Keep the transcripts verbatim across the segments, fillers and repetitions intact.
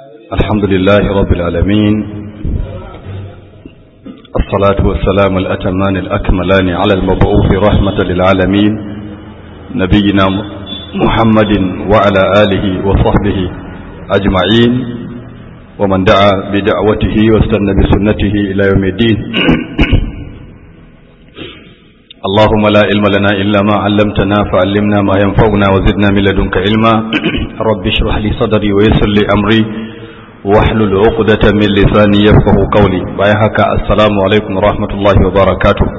الحمد لله رب العالمين، الصلاة والسلام الأتمان الأكملان على المبعوث رحمة للعالمين نبينا محمد وعلى آله وصحبه أجمعين ومن دعا بدعوته واستنى بسنته إلى يوم الدين. اللهم لا علم لنا إلا ما علمتنا فعلمنا ما ينفعنا وزدنا من لدنك علما. رب اشرح لي صدري ويسر لي أمري واحلل عقدة من لساني يفقه قولي. بايحك السلام عليكم ورحمة الله وبركاته.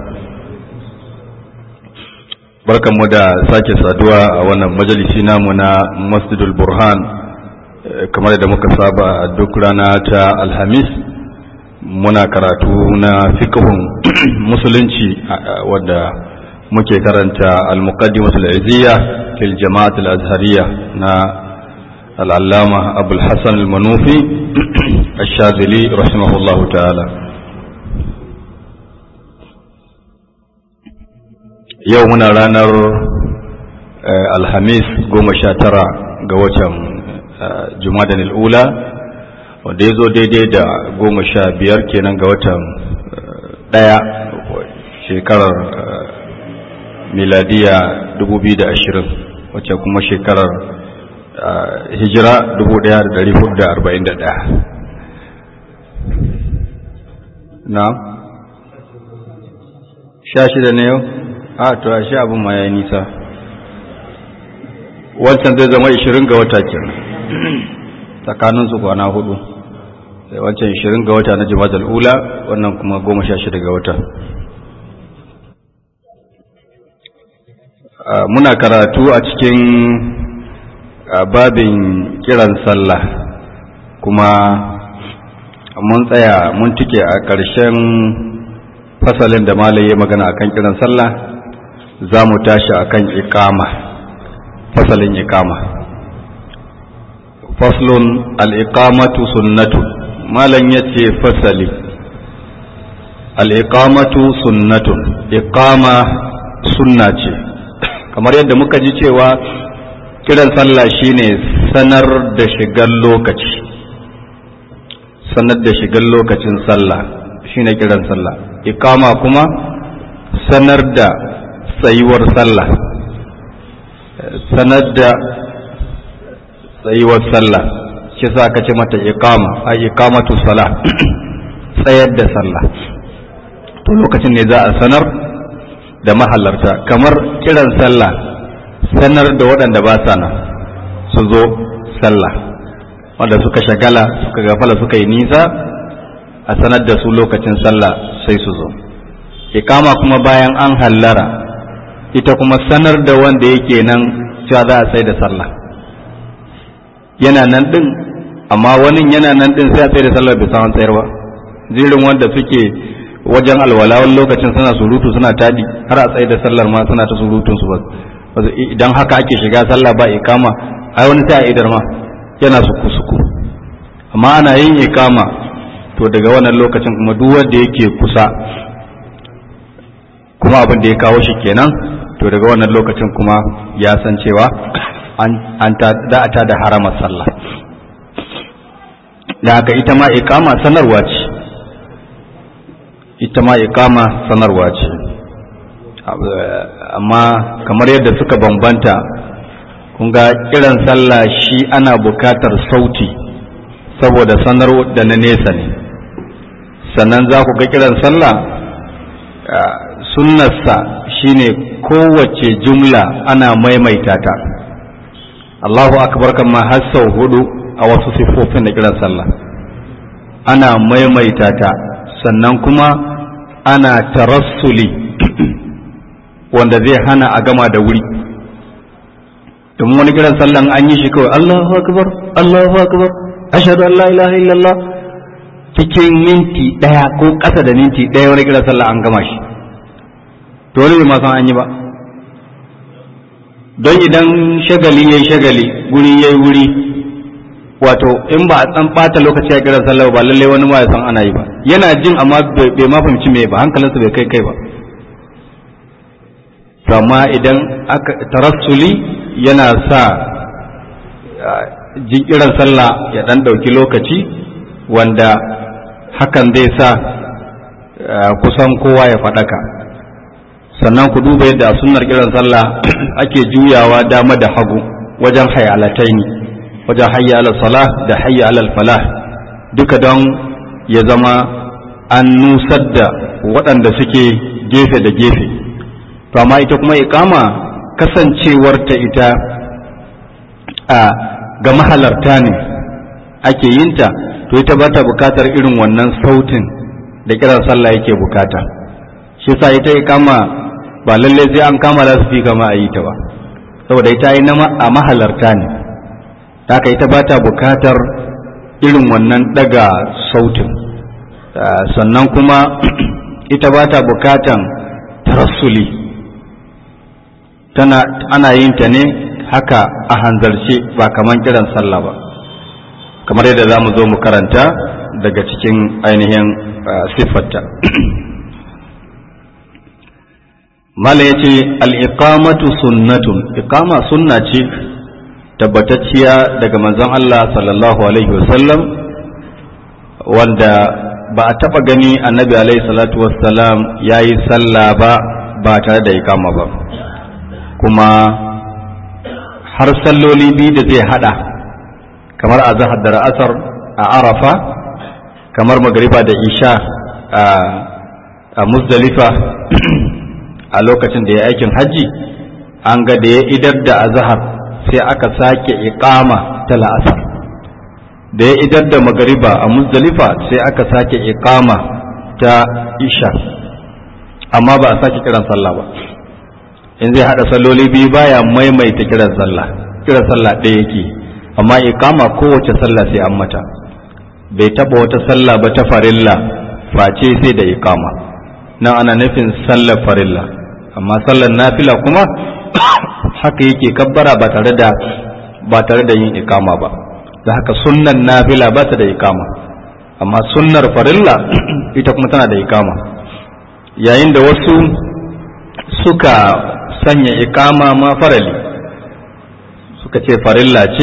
barkan mu da sake saduwa a wannan majalisi namu na Masjidul Burhan kamar da muka saba a duk rana ta Alhamis. Muna karatu na fiqhun musulunci wadda muke karanta al-muqaddimatul izziya fil jama'atul azhariyya na al-allama Abul Hasan al-Manufi ash-Shazili rahimahullahu ta'ala. Yau muna ranar Alhamis goma sha tara ga watan Jumadan al-Ula wanda ya zo daidai da goma sha biyar kenan ga watan ɗaya shekarar miladiya dubu biyu da ashirin wacce kuma shekarar hijira dubu ɗaya da dari hudu da arba'in da ɗaya. Na? Sha shida ne yau? A to a sha abin ma ya yi nisa. Wancan zai zama ishirin ga wata kenan. Tsakanin su kwana hudu. Sai wancan ishirin ga wata na Jumadal Ula, wannan kuma goma sha shida ga wata. Muna karatu a cikin babin kiran sallah, kuma mun tsaya mun tike a ƙarshen fasalin da malai ya magana akan kiran sallah. Za mu tashi akan iqama, fasalin iqama. faslun al'iƙamatu sunnatu. Malam ya ce fasali, al'iƙamatu sunnatun, iƙama sunna ce, kamar yadda muka ji cewa kiran sallah shine sanar da shigar lokaci, sanar da shigar lokacin sallah shine kiran sallah. Iƙama kuma sanar da tsayuwar sallah, sanar da tsayuwar sallah, shi sa aka ce mata iqama, ai iqamatu salah, tsayar da sallah. To lokacin ne za a sanar da mahallarta, kamar kiran sallah sanar da waɗanda ba sa nan su zo sallah, wanda suka shagala suka gafala suka yi nisa, a sanar da su lokacin sallah sai su zo. Iqama kuma bayan an hallara, ita kuma sanar da wanda yake nan cewa za a sai da sallah. Yana nan din, amma wani yana nan din sai a tsaye da sallar bai san tsayar ba. Zirin wanda suke wajen alwala wani lokacin suna surutu suna tadi, har a tsaye da sallar ma suna ta surutun su ba. Idan haka ake shiga sallah ba ikama, ai wani sai a idar ma yana suku suku. Amma ana yin ikama, to daga wannan lokacin kuma duk wanda yake kusa, kuma abin da ya kawo shi kenan, to daga wannan lokacin kuma ya san cewa an ta da ta da haramar sallah. Da haka ita ma iqama sanarwa ce, ita ma iqama sanarwa ce, amma kamar yadda suka bambanta, kun ga kiran sallah shi ana bukatar sauti saboda sanar da na nesa ne. Sannan za ku ga kiran sallah sunnarsa shine kowace jumla ana maimaita ta. Allahu akbar kan ma har sau hudu a wasu siffofin da kiran sallah ana maimaita ta. Sannan kuma ana tarassuli wanda zai hana a gama da wuri, domin wani kiran sallah an yi shi kawai Allahu akbar Allahu akbar ashhadu an la ilaha illallah, cikin minti daya ko ƙasa da minti daya wani kiran sallah an gama shi, to wani bai ma san an yi ba. Don idan shagali ya yi shagali, guri ya yi wuri, wato in ba a tsan ɓata lokaci a kiran sallah ba lallai wani ma ya san ana yi ba. Yana jin amma bai ma fahimci me ba, hankalinsa bai kai kai ba. To amma idan aka tarassuli yana sa jin kiran sallah ya dan dauki lokaci wanda hakan zai sa kusan kowa ya faɗaka. Sannan ku duba yadda a sunnar kiran sallah ake juyawa dama da hagu wajen hayalataini, wajen hayya alal salah da hayya alal falah, duka don ya zama an nusar da waɗanda suke gefe da gefe. To amma ita kuma iqama kasancewarta ita a ga mahalarta ne ake yinta, to ita ba ta bukatar irin wannan sautin da kiran sallah yake bukata. shi sa ita iqama ba lalle sai an kama lasfi kama a yi ta ba, saboda ita yi a mahalarta ne, haka ita ba ta bukatar irin wannan daga sautin. Sannan kuma ita ba ta bukatan tarassuli, tana ana yin ta ne haka a hanzarce ba kaman kiran sallah ba, kamar yadda za mu zo mu karanta daga cikin ainihin siffarta. mala ya ce al'iƙamatu sunnatun, iƙama sunna ce tabbatacciya daga manzon Allah sallallahu alaihi wasallam, wanda ba a taɓa gani annabi alaihi salatu wassalam ya yi sallah ba ba tare da iƙama ba. Kuma har salloli biyu da zai hada kamar a zahar da ra'asar a arafa, kamar magariba da isha a muzdalifa a lokacin da ya aikin hajji, an ga da ya idar da azhar sai aka sake iqama ta la'asar, da ya idar da magariba a muzdalifa sai aka sake iqama ta isha, amma ba a sake kiran sallah ba. in zai hada salloli biyu baya maimaita kiran sallah, kiran sallah ɗaya yake, amma iqama kowace sallah sai an mata. bai taba wata sallah ba ta farilla face sai da iqama, nan ana nufin sallar farilla. amma sallar nafila kuma haka yake kabbara ba tare da ba tare da yin iqama ba. da haka sunnan nafila ba ta da iqama, amma sunnar farilla ita kuma tana da iqama. yayin da wasu suka sanya iqama ma farali, suka ce farilla ce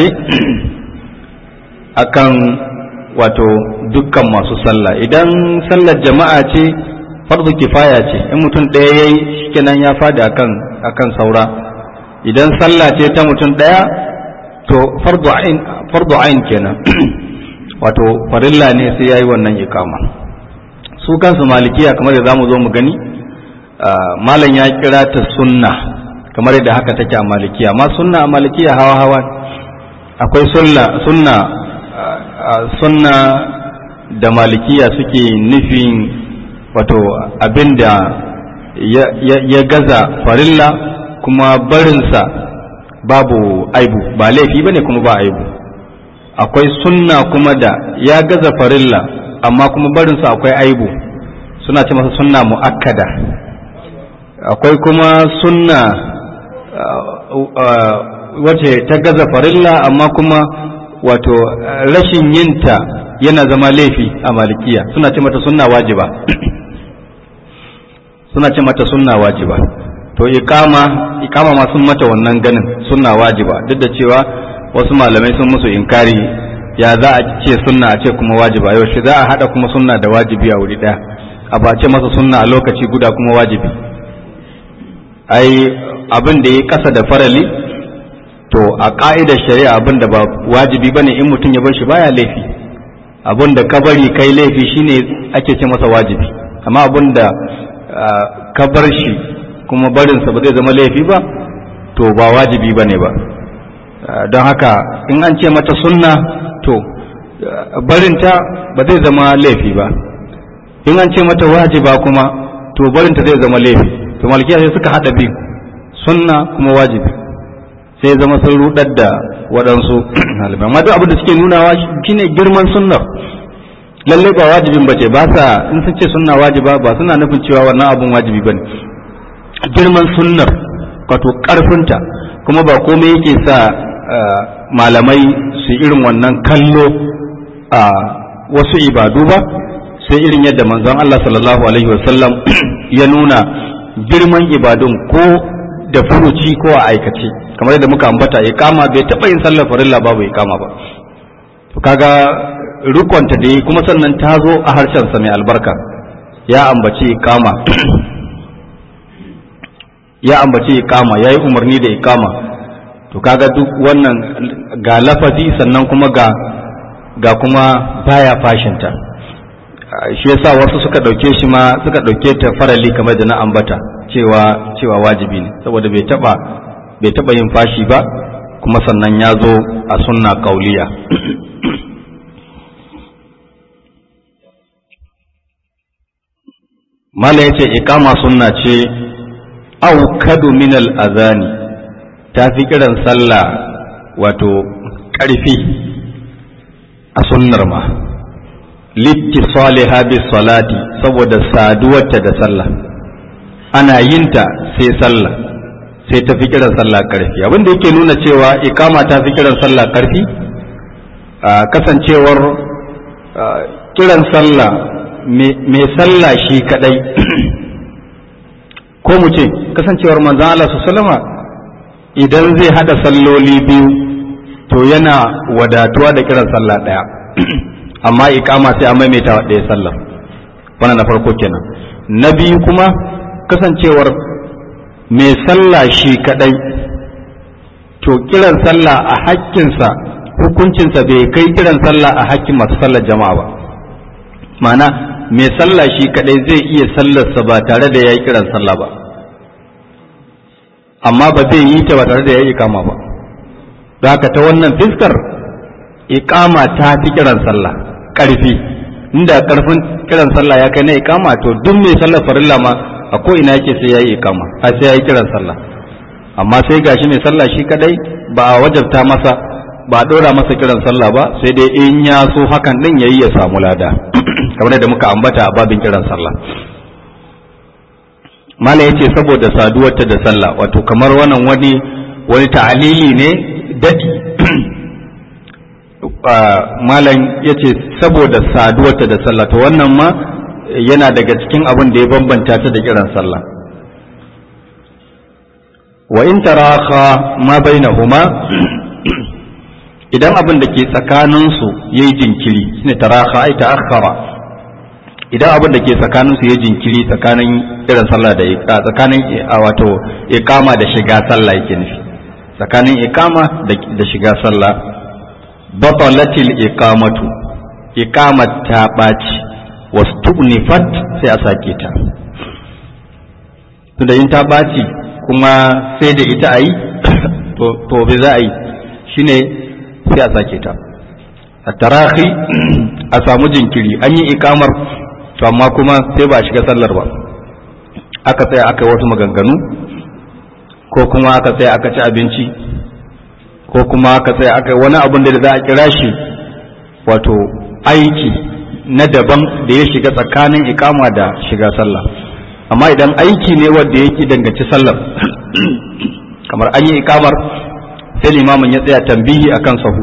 akan wato dukkan masu sallah. idan sallar jama'a ce fardu kifaya ce, in mutum ɗaya yayi shikenan ya fadi akan akan saura. idan sallah ce ta mutum ɗaya to fardu ain fardu ain kenan wato farilla ne sai yayi wannan iqama. su kansu malikiya kamar da zamu zo mu gani, malam ya kira ta sunna kamar yadda haka take a malikiya. amma sunna a malikiya hawa hawa, akwai sunna sunna sunna da malikiya suke nufin wato abinda ya, ya, ya gaza farilla kuma barinsa babu aibu, ba laifi bane kuma ba aibu. akwai sunna kuma da ya gaza farilla amma kuma barinsa akwai aibu, suna ce masa sunna mu'akkada. akwai kuma sunna wacce ta gaza farilla amma kuma wato rashin yinta yana zama laifi a malikiya, suna ce mata sunna wajiba suna ce mata sunna wajiba. to iqama iqama ma sun mata wannan ganin sunna wajiba, duk da cewa wasu malamai sun musu inkari, ya za a ce sunna a ce kuma wajiba, yaushe za a hada kuma sunna da wajibi a wuri daya, a ba ce masa sunna a lokaci guda kuma wajibi. ai abin da ya kasa da farali to a ka'idar shari'a abin da ba wajibi bane in mutum ya bar shi baya laifi. abin da ka bari kai laifi shine ake ce masa wajibi, amma abin da ka bar shi kuma barinsa ba zai zama laifi ba to ba wajibi bane ba. don haka in an ce mata sunna to barinta ba zai zama laifi ba, in an ce mata wajiba kuma to barinta zai zama laifi. to malikiya sai suka hada biyu, sunna kuma wajibi, sai zama sun rudar da waɗansu ɗalibai. amma duk abin da suke nunawa shine girman sunnar, lalle ba wajibin bace, ba sa in sun ce sunna wajiba ba suna nufin cewa wannan abun wajibi bane. girman sunnar wato karfinta, kuma ba komai yake sa malamai su irin wannan kallo a wasu ibadu ba sai irin yadda manzon Allah sallallahu alaihi wasallam ya nuna girman ibadun ko da furuci ko a aikace, kamar yadda muka ambata iqama bai taɓa yin sallar farilla babu iqama ba. To kaga rukunta da yi kuma sannan ta zo a harshen sa mai albarka, ya ambaci iqama ya ambaci iqama yayi umarni da iqama. To kaga duk wannan ga lafazi sannan kuma ga ga kuma baya fashinta, shi yasa wasu suka dauke shi ma suka dauke ta farali kamar da na ambata cewa cewa wajibi ne, saboda bai taba bai taba yin fashi ba kuma sannan ya zo a sunna kauliya. mala yace iqama sunna ce au kadu min al azani, ta fi kiran sallah wato karfi a sunnar ma, littisaliha bis salati, saboda saduwarta da sallah, ana yinta sai sallah sai ta fi kiran sallah karfi. Abin da yake nuna cewa ikama ta fi kiran sallah karfi, kasancewar kiran sallah mai sallah shi kadai ko mu ce kasancewar manzon Allah sallama idan zai hada salloli biyu to yana wadatuwa da kiran sallah daya amma ikama sai an maimaita ɗaya sallar. Wannan na farko kenan. Na biyu kuma kasancewar mai sallah shi kadai to kiran sallah a hakkinsa hukuncinsa bai kai kiran sallah a hakkin masu sallar jama'a ba. Ma'ana mai sallah shi kadai zai iya sallarsa ba tare da yayi kiran sallah ba, amma ba zai yi ta ba tare da yayi ikama ba. Don haka ta wannan fiskar ikama ta fi kiran sallah karfi. Inda karfin kiran sallah ya kai na ikama to duk mai sallar farilla ma a ko ina yake sai yayi ikama a sai yayi kiran sallah. Amma sai gashi mai sallah shi kadai ba a wajabta masa ba a dora masa kiran sallah ba, sai dai in ya so hakan din yayi ya samu lada kamar da muka ambata a babin kiran sallah. Mala yace saboda saduwarta da sallah, wato kamar wannan wani wani ta'alili ne dadi malam yace saboda saduwarta da sallah, to wannan ma yana daga cikin abin da ya bambanta ta da kiran sallah. Wa in taraha ma bainahuma, idan abin da ke tsakanin su yayi jinkiri, shine taraha ai ta'akhkhara, idan abin da ke tsakanin su yayi jinkiri tsakanin kiran sallah da tsakanin wato iqama da shiga sallah yake nufi, tsakanin iqama da shiga sallah, batalatil iqamatu, iqamat ta baci, wastubnifat sai a sake ta. Tunda in ta baci kuma sai da ita ayi to to bai za a yi shine sai a sake ta. at-tarahi a samu jinkiri, an yi iqamar to amma kuma sai ba a shiga sallar ba, aka tsaya aka yi wasu maganganu, ko kuma aka tsaya aka ci abinci, ko kuma aka tsaya aka yi wani abin da za a kira shi wato aiki na daban da ya shiga tsakanin ikama da shiga sallah. Amma idan aiki ne wanda yake danganci sallar kamar an yi ikamar sai limamin ya tsaya tambihi akan sahu,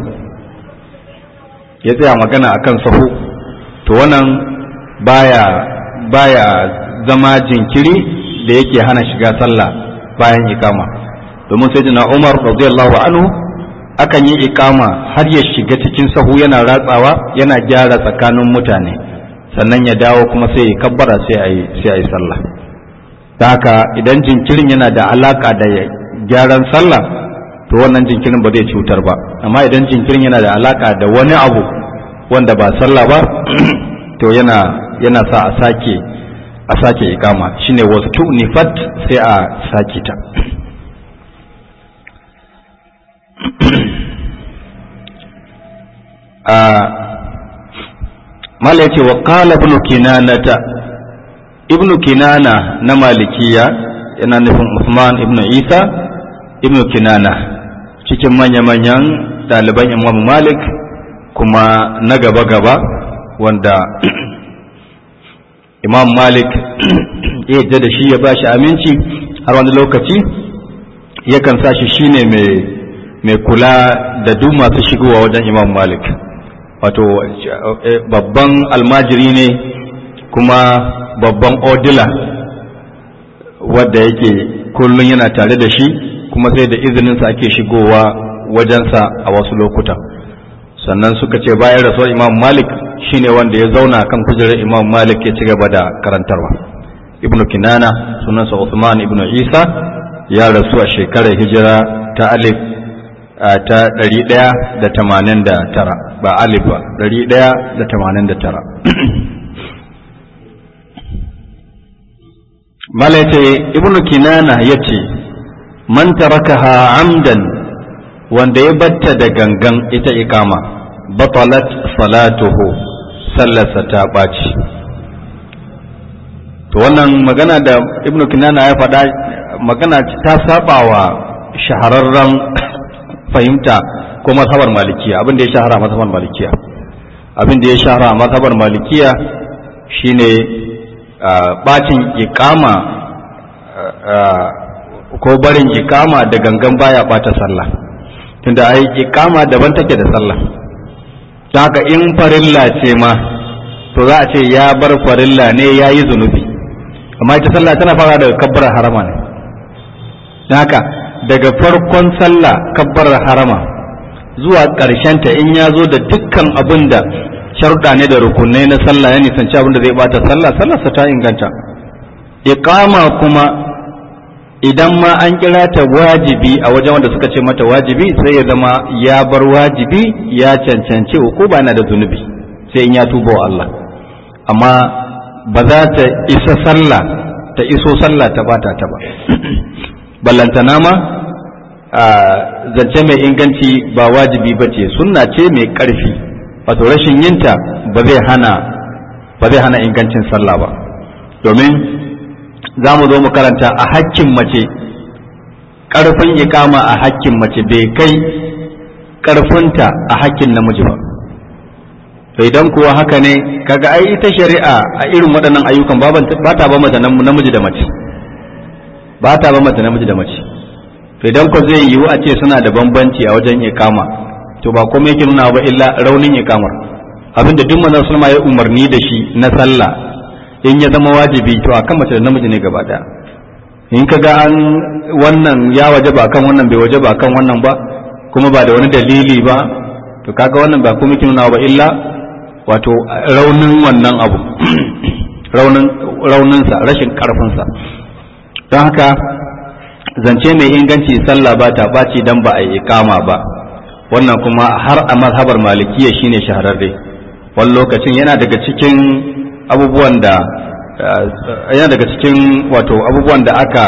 ya tsaya magana akan sahu, to wannan baya baya zama jinkiri da yake hana shiga sallah bayan ikama. Domin sayyidina Umar radiyallahu anhu akan yi ikama har ya shiga cikin sahu yana ratsawa yana gyara tsakanin mutane, sannan ya dawo kuma sai ya kabbara sai a yi sai a yi sallah. Ta haka idan jinkirin yana da alaka da gyaran sallah to wannan jinkirin ba zai cutar ba, amma idan jinkirin yana da alaka da wani abu wanda ba sallah ba to yana yana sa a sake a sake ikama, shine wasu nifat sai a sake ta. mala yace wa qala ibn kinanata, ibn kinana na malikiya yana nufin Usman ibn Isa ibn kinana, cikin manya-manyan ɗaliban Imam Malik kuma na gaba-gaba wanda Imam Malik ya yadda da shi ya ba shi aminci har wani lokaci yakan sa shi shine mai kula da duk masu shigowa wajen Imam Malik, wato babban almajiri ne kuma babban odila wadda yake kullum yana tare da shi kuma sai da izininsa ake shigowa wajensa a wasu lokuta. Sannan suka ce bayan rasuwar Imam Malik shine wanda ya zauna kan kujerar Imam Malik ya ci gaba da karantarwa. Ibn Kinana sunansa Uthman ibn Isa ya rasu a shekarar hijira ta alif ta ɗari ɗaya da tamanin da tara ba alif ba ɗari ɗaya da tamanin da tara. Malaita Ibn Kinana ya ce man tarakaha amdan wanda ya batta da gangan ita ikama batalat salatuhu sallarsa ta ɓaci. To wannan magana da Ibn Kinana ya faɗa magana ta saba wa shahararren fahimta ko mazhabar malikiya. Abin da ya shahara a mazhabar malikiya abin da ya shahara a mazhabar malikiya shine bacin ikama ko barin ikama da gangan baya bata sallah, tunda ai ikama daban take da sallah. Don haka in farilla ce ma to za a ce ya bar farilla ne ya yi zunubi, amma ita sallah tana fara daga kabbar harama ne. Don haka daga farkon sallah kabbar harama zuwa ta in ya zo da dukkan abin da sharuɗa ne da rukunai na sallah ya nisanci abin da zai bata sallah, sallarsa ta inganta. Iqama kuma idan ma an kira ta wajibi a wajen wanda suka ce mata wajibi, sai ya zama ya bar wajibi ya cancanci hukuma na da zunubi sai in ya tuba wa Allah, amma ba za ta isa sallah ta iso sallah ta bata ta ba. Ballantana ma zance mai inganci ba wajibi ba ce, sunna ce mai ƙarfi, wato rashin yinta ba zai hana ba zai hana ingancin sallah ba. Domin za mu zo mu karanta a hakkin mace, ƙarfin ikama a hakkin mace bai kai ƙarfinta a hakkin namiji ba. To idan kuwa haka ne kaga ai ita shari'a a irin waɗannan ayyukan ba ta ba mata namiji da mace ba ta ba mata namiji da mace. To idan ko zai yiwu a ce suna da bambanci a wajen ikama, to ba komai yake nuna ba illa raunin ikamar. Abinda duk manzon sallama ya umarni da shi na sallah in ya zama wajibi to akan mace da namiji ne gaba daya. In kaga an wannan ya wajaba akan wannan bai wajaba akan wannan ba kuma ba da wani dalili ba, to kaga wannan ba komai yake nuna ba illa wato raunin wannan abu raunin rauninsa rashin karfinsa. Don haka zance mai inganci sallah ba ta ɓaci dan ba a yi ikama ba, wannan kuma har a mazhabar malikiya shine shahararre. Wani lokacin yana daga cikin abubuwan da yana daga cikin wato abubuwan da aka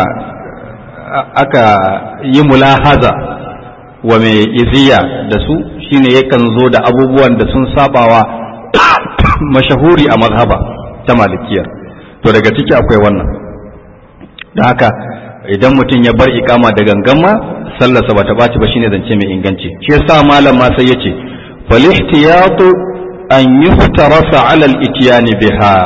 aka yi mulahaza wa mai iziya da su shine yakan zo da abubuwan da sun sabawa mashahuri a mazhaba ta malikiyar. To daga ciki akwai wannan. Da haka idan mutum ya bar ikama da gangan ma sallarsa ba ta ɓaci ba, shine zance mai inganci. Shi yasa malam ma sai yace fal ihtiyatu an yuftarasa ala al ityani biha.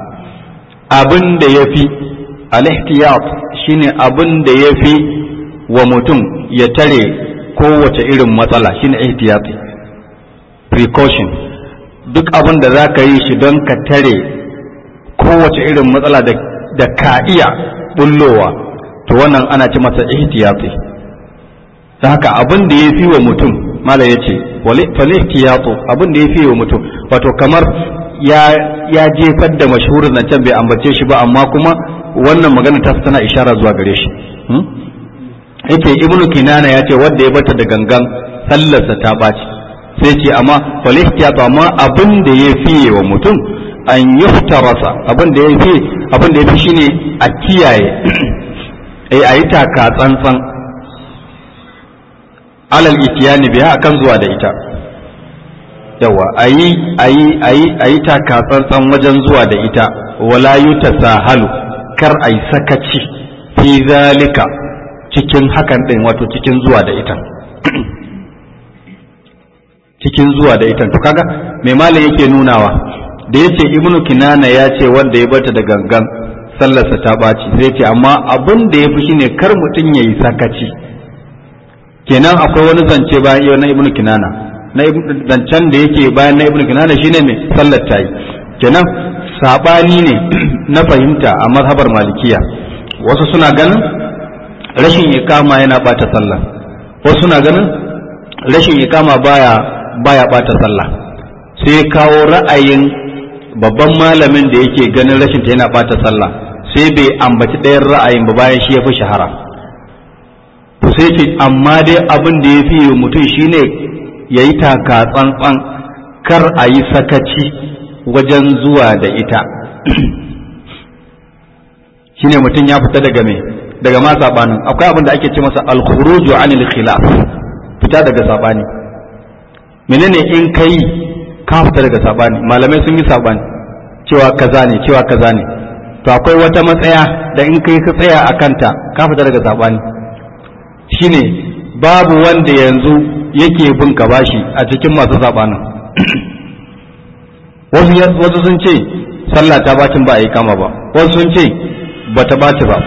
Abin da yafi al ihtiyat shine abin da yafi wa mutum ya tare kowace irin matsala, shine ihtiyati, precaution. Duk abin da za ka yi shi don ka tare kowace irin matsala da ka iya bullowa, to wannan ana ce masa ihtiyati. ta haka abin da ya fi wa mutum mala ya ce fale ihtiyatu abin da ya fi wa mutum wato kamar ya ya jefar da mashhurin nan can bai ambace shi ba, amma kuma wannan magana ta tana ishara zuwa gare shi. yake ibnu kinana ya ce wanda ya bata da gangan sallarsa ta baci, sai ce amma fal ihtiyatu amma abin da ya fiye wa mutum an yuftarasa abin da ya fi abin da ya fi shine a kiyaye ai ayi taka tsantsan alal itiyani biha akan zuwa da ita. yawa ayi ayi ayi ayi taka tsantsan wajen zuwa da ita, wala yutasahalu kar ai sakaci fi zalika cikin hakan din, wato cikin zuwa da ita cikin zuwa da ita. To kaga mai malam yake nunawa da yace ibnu kinana ya ce wanda ya bata da gangan sallarsa ta baci, sai ce amma abin da yafi shine kar mutun yayi sakaci. kenan akwai wani zance bayan na ibnu kinana, na zancen da yake bayan na ibnu kinana shine mai sallar tayi. kenan sabani ne na fahimta a mazhabar malikiya. Wasu suna ganin rashin iqama yana bata sallah, wasu na ganin rashin iqama baya baya bata sallah, sai kawo ra'ayin babban malamin da yake ganin rashin ta yana bata sallah, sai bai ambaci ɗayan ra'ayin ba bayan shi ya fi shahara. To sai ce amma dai abin da ya fi mutum shine ya yi taka tsantsan, kar a yi sakaci wajen zuwa da ita. Shine mutum ya fita daga me daga ma sabanin, akwai abin da ake ce masa al-khuruju anil khilaf, fita daga sabani. Menene in kai ka fita daga sabani? Malamai sun yi sabani cewa kaza ne cewa kaza ne, to akwai wata matsaya da in kai ka tsaya a kanta ka fita daga sabani. Shine babu wanda yanzu yake bin ka bashi a cikin masu sabanin. wasu wasu sun ce sallah ta bacin ba a yi kama ba, wasu sun ce bata baci ba,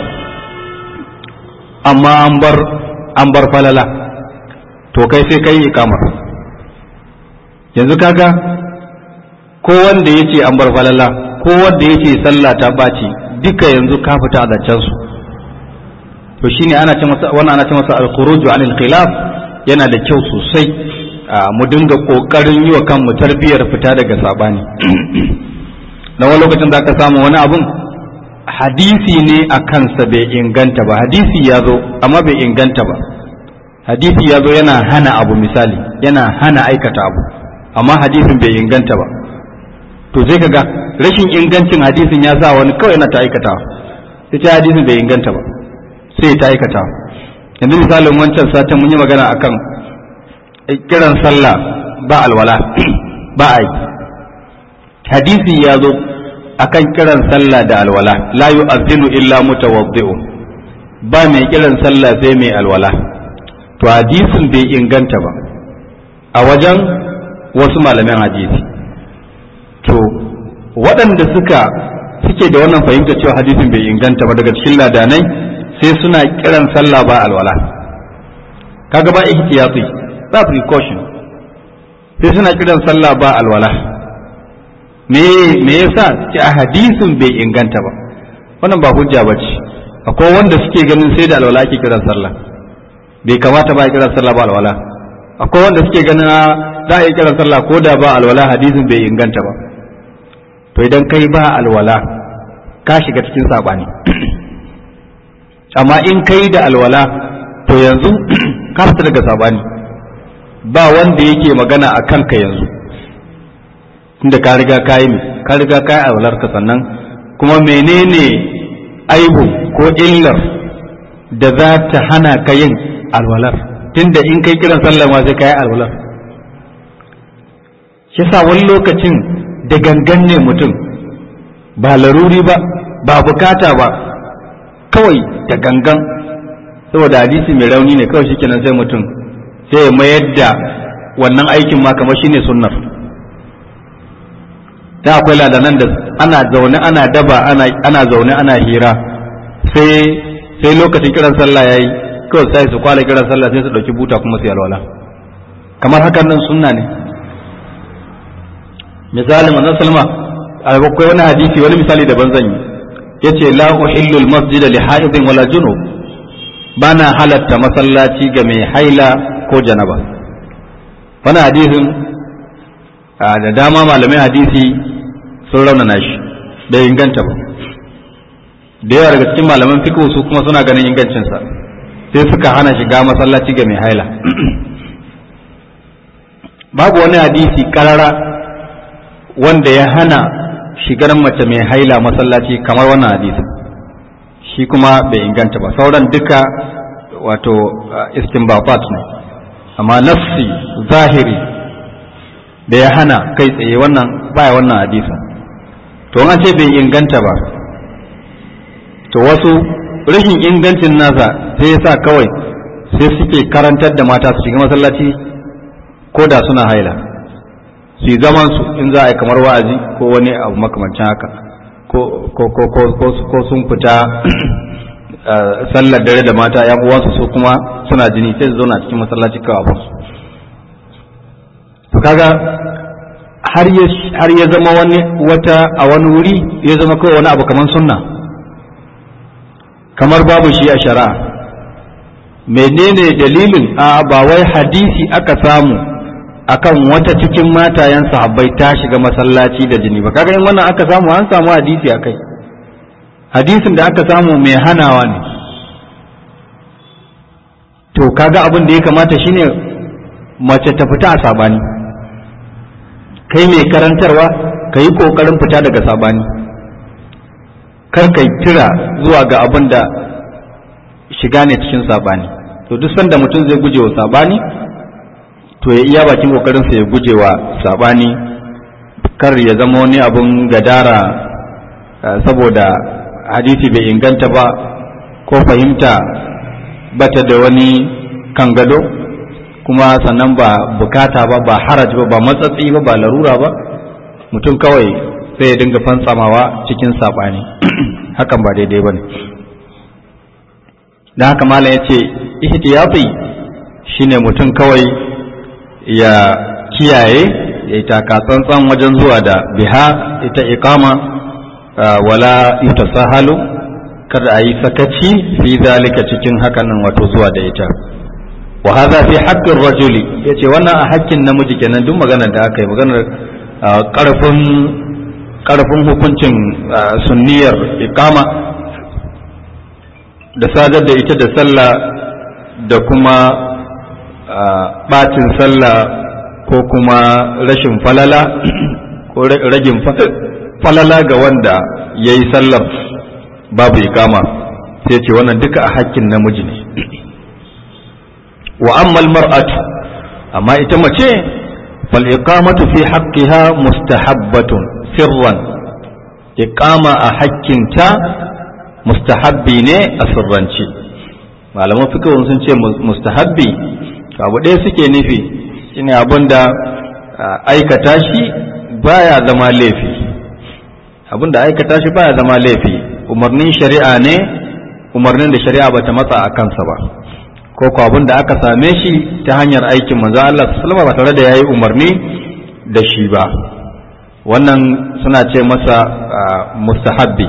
amma an bar an bar falala, to kai sai kai ikamar. Yanzu kaga ko wanda yace an bar falala ko wanda yace sallah ta baci, duka yanzu ka fita a zancen su. To shine ana ce masa wannan ana ce masa al-khuruju anil khilaf. Yana da kyau sosai mu dinga kokarin yi wa kanmu tarbiyar fita daga sabani. Na wani lokacin da ka samu wani abun hadisi ne a kansa bai inganta ba, hadisi ya zo amma bai inganta ba, hadisi ya zo yana hana abu, misali yana hana aikata abu amma hadisin bai inganta ba. To sai kaga rashin ingancin hadisin ya sa wani kawai yana ta aikatawa, sai ta hadisin bai inganta ba sai ta aikata. Yanzu misalin wancan satin mun yi magana akan kiran sallah ba alwala ba ai, hadisi ya zo akan kiran sallah da alwala, la yu'adhdhinu illa mutawaddi'un, ba mai kiran sallah sai mai alwala. To hadisin bai inganta ba a wajen wasu malaman hadisi. To waɗanda suka suke da wannan fahimta cewa hadisin bai inganta ba daga cikin ladanai sai suna kiran sallah ba alwala, kaga ba ihtiyati ba precaution, sai suna kiran sallah ba alwala. me me yasa ce a hadisin bai inganta ba? Wannan ba hujja bace. Akwai wanda suke ganin sai da alwala ake kiran sallah, bai kamata ba a kiran sallah ba alwala. Akwai wanda suke ganin za a yi kiran sallah ko da ba alwala, hadisin bai inganta ba. To idan kai ba alwala ka shiga cikin sabani. Amma in kai da alwala to yanzu ka fita daga sabani, ba wanda yake magana a kanka yanzu, tunda ka riga ka yi ka riga ka yi alwalar ka. Sannan kuma menene aibu ko illar da za ta hana ka yin alwalar, tunda in kai kiran sallah ma sai ka yi alwalar. Shi sa wani lokacin da gangan ne mutum, ba laruri ba ba bukata ba, kawai da gangan, saboda hadisi mai rauni ne kawai shikenan sai mutum sai ya mayar da wannan aikin ma kamar shine sunnar. Da akwai ladanan da ana zaune ana daba ana ana zaune ana hira, sai sai lokacin kiran sallah yayi kawai sai su kwala kiran sallah sai su dauki buta kuma su alwala, kamar hakan nan sunna ne. Misali manzon salma akwai wani hadisi, wani misali daban zan yi, yace la uhillu al-masjid li haidin wala junub, bana halatta masallaci ga mai haila ko janaba. Wannan hadisin da dama malamai hadisi sun raunana shi, bai inganta ba. Da yawa daga cikin malaman fiqh su kuma suna ganin ingancinsa, sai suka hana shiga masallaci ga mai haila. Babu wani hadisi karara wanda ya hana shigar mace mai haila masallaci kamar wannan hadisi, shi kuma bai inganta ba. Sauran duka wato istinbabat ne, amma nafsi zahiri da ya hana kai tsaye wannan baya wannan hadisi. To an ce bai inganta ba, to wasu rashin ingancin nasa sai ya sa kawai sai suke karantar da mata su shiga masallaci ko da suna haila, su yi zaman su in za a yi kamar wa'azi ko wani abu makamancin haka, ko ko ko ko ko sun fita sallar dare da mata yan uwansu su kuma suna jini sai su zauna cikin masallaci kawai abin su. To kaga har ya har ya zama wani wata a wani wuri ya zama kawai wani abu kamar sunna, kamar babu shi a shari'a. menene dalilin? A ba wai hadisi aka samu akan wata cikin matayen sahabbai ta shiga masallaci da jini ba, kaga in wannan aka samu an samu hadisi akai. Hadisin da aka samu mai hanawa ne. To kaga abin da ya kamata shine mace ta fita a sabani, kai mai karantarwa ka yi kokarin fita daga sabani, kar kai tira zuwa ga abin da shiga ne cikin sabani. To duk sanda mutum zai guje wa sabani to ya iya bakin kokarinsa ya guje wa sabani, kar ya zama wani abun gadara saboda hadisi bai inganta ba ko fahimta bata da wani kangado, kuma sannan ba bukata ba ba haraj ba ba matsatsi ba ba larura ba, mutum kawai sai ya dinga fantsamawa cikin sabani hakan ba daidai bane. dan haka malam yace ihtiyati shine mutum kawai ya kiyaye ya taka tsantsan wajen zuwa da biha ita iqama, wala yutasahalu, kada a yi sakaci fi zalika cikin hakanan wato zuwa da ita. wa hadha fi haqqir rajuli, yace wannan a haƙƙin namiji kenan. duk maganar da aka yi maganar karfin karfin hukuncin sunniyar iqama da sadar da ita da sallah da kuma bacin sallah ko kuma rashin falala ko ragin falala ga wanda ya yi sallar babu iqama, sai ce wannan duka a haƙƙin namiji ne. wa ammal mar'atu, amma ita mace fal iqamatu fi haqqiha mustahabbatun sirran, iqama a haƙƙinta mustahabbi ne a sirrance. malaman fiqh sun ce mustahabbi abu ɗaya suke nufi, shine abinda aikata shi baya zama laifi, abinda aikata shi baya zama laifi, umarnin shari'a ne, umarnin da shari'a bata matsa a kansa ba, ko ko abin da aka same shi ta hanyar aikin manzo Allah sallallahu alaihi wasallam ba tare da yayi umarni da shi ba, wannan suna ce masa mustahabbi.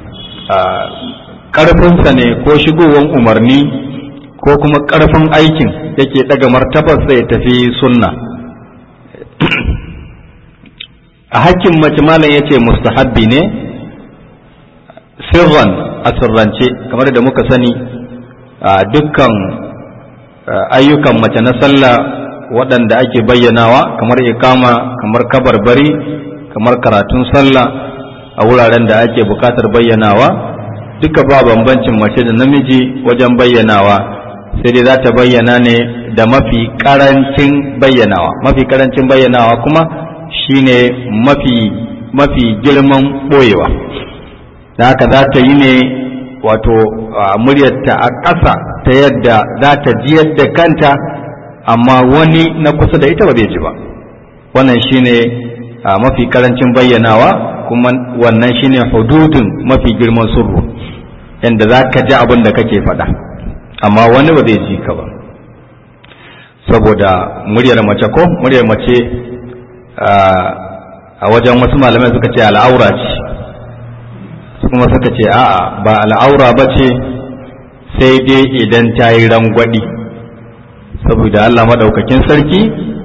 Karfinsa ne ko shigowan umarni ko kuma karfin aikin yake daga martabar sai ya tafi sunna. a hakkin mace malam yace mustahabbi ne sirran, a sirrance, kamar da muka sani dukkan ayyukan mace na sallah waɗanda ake bayyanawa kamar ikama, kamar kabarbari, kamar karatun sallah a wuraren da ake bukatar bayyanawa, duka ba bambancin mace da namiji wajen bayyanawa, sai dai za ta bayyana ne da mafi karancin bayyanawa. Mafi karancin bayyanawa kuma shine mafi mafi girman boyewa, da haka za ta yi ne wato muryarta a ƙasa ta yadda za ta jiyar da kanta, amma wani na kusa da ita ba zai ji ba. wannan shine mafi karancin bayyanawa, kuma wannan shine hududun mafi girman sirru, yanda za ka ji abin da kake faɗa amma wani ba zai ji ka ba. saboda muryar mace ko muryar mace a wajen wasu malamai suka ce al'aura ce, kuma suka ce a'a ba al'aura ba ce sai dai idan ta yi rangwadi, saboda Allah madaukakin sarki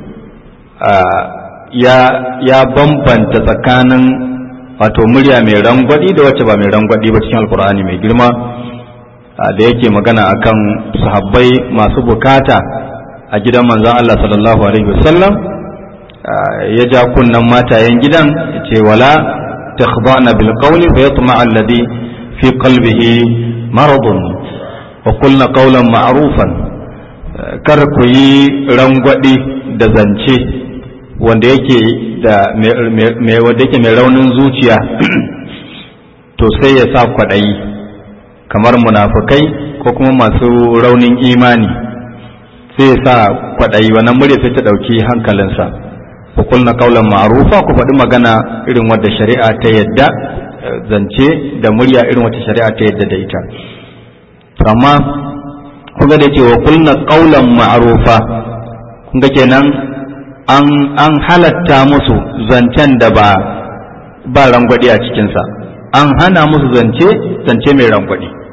ya ya bambanta tsakanin wato murya mai rangwadi da wacce ba mai rangwadi ba cikin alkur'ani mai girma, da yake magana akan sahabbai masu bukata a gidan manzon Allah sallallahu alaihi wasallam. ya ja kunnan matayen gidan yace wala takhda'na bil qawli fa yatma'a alladhi fi qalbihi maradun wa qulna qawlan ma'rufan, kar ku yi rangwadi da zance wanda yake da mai wanda yake mai raunin zuciya to sai ya sa kwadayi kamar munafikai ko kuma masu raunin imani, sai ya sa kwadayi wannan murya sai ta dauki hankalinsa. ku kulna kaulan ma'rufa, ku faɗi magana irin wadda shari'a ta yadda, zance da murya irin wacce shari'a ta yadda da ita. amma kun ga da cewa kulna kaulan ma'rufa, kun ga kenan an an halatta musu zancen da ba ba rangwadi a cikinsa, an hana musu zance zance mai rangwadi.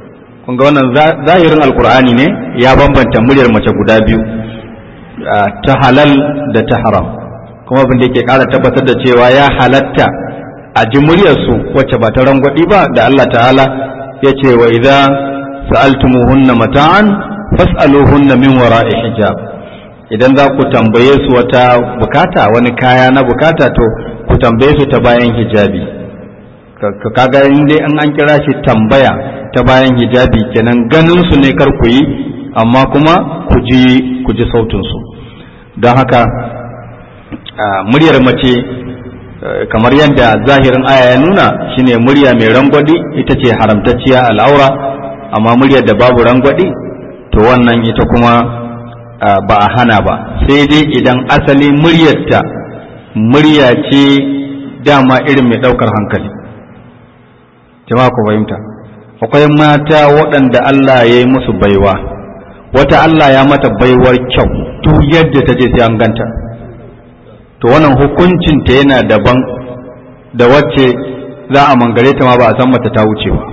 kun ga wannan zahirin alkur'ani ne ya bambanta muryar mace guda biyu ta halal da ta haram, kuma abin da yake ƙara tabbatar da cewa ya halatta a ji muryarsu wacce ba ta rangwadi ba da Allah ta'ala ya ce wa idza sa'altumuhunna mata'an fas'aluhunna min wara'i hijab, idan za ku tambaye su wata bukata wani kaya na bukata to ku tambaye su ta bayan hijabi. Kaga in dai an an kira shi tambaya ta bayan hijabi kenan ganin su ne kar ku yi, amma kuma ku ji ku ji sautin su. Don haka muryar mace kamar yadda zahirin aya ya nuna shine murya mai rangwadi ita ce haramtacciya al'aura, amma muryar da babu rangwadi to wannan ita kuma ba a hana ba, sai dai idan asali muryarta murya ce dama irin mai ɗaukar hankali. Jama'a ku fahimta, akwai mata waɗanda Allah ya yi musu baiwa, wata Allah ya mata baiwar kyau duk yadda ta je sai an ganta, to wannan hukuncinta yana daban da wacce za a mangare ta ma ba a san mata ta wuce ba,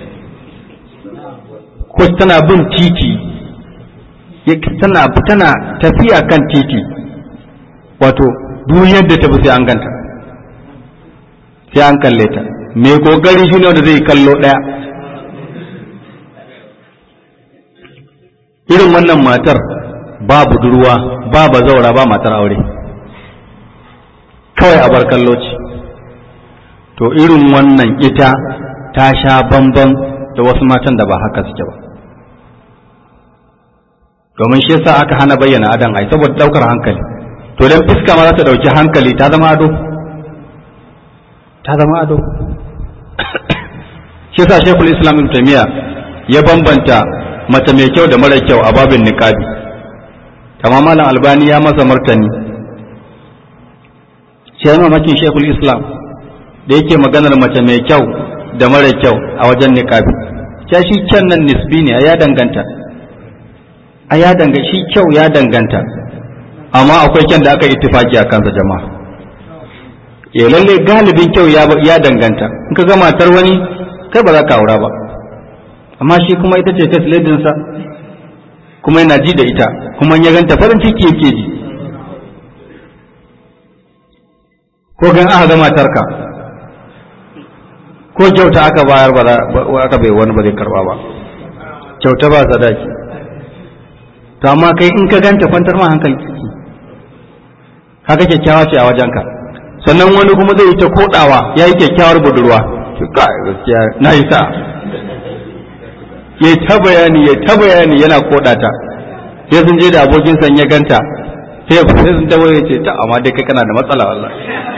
ko tana bin titi tana tana tafiya kan titi, wato duk yadda ta bi sai an ganta, sai an kalle ta. Mai kokari shi ne wanda zai kallo ɗaya. Irin wannan matar ba budurwa ba bazaura ba matar aure, kawai a bar kallo ce. To irin wannan ita ta sha bamban da wasu matan da ba haka suke ba, domin shi yasa aka hana bayyana adon ai saboda daukar hankali. To dan fiska ma za ta dauki hankali ta zama ado, ta zama ado. Shi yasa Sheikhul Islam Ibn Taymiyyah ya bambanta mace mai kyau da mara kyau a babin niqabi, kama Malam Albani ya masa martani. Shi ya mamakin Sheikhul Islam da yake maganar mace mai kyau da mara kyau a wajen niqabi, sai shi kyan nan nisbi ne, ya danganta a ya danga shi kyau ya danganta, amma akwai kyan da aka ittifaki a kansa jama'a. Ya lalle galibin kyau ya ya danganta, in ka ga matar wani kai ba za ka aura ba, amma shi kuma ita ce first lady sa, kuma yana ji da ita, kuma ya ganta farin ciki yake ji. Ko gan aka ga matarka ko kyauta aka bayar ba aka bai wani ba zai karba ba, kyauta ba sadaki. To amma kai in ka ganta kwantar ma hankali ciki, kaga kyakkyawa ce a wajenka. Sannan wani kuma zai yi ta kodawa ya yi kyakkyawar budurwa, kai gaskiya na yi sa ya ta bayani ya ta bayani yana kodata, sai sun je da abokin san ya ganta sai sai sun tawo ya ce ta amma dai kai kana da matsala wallahi.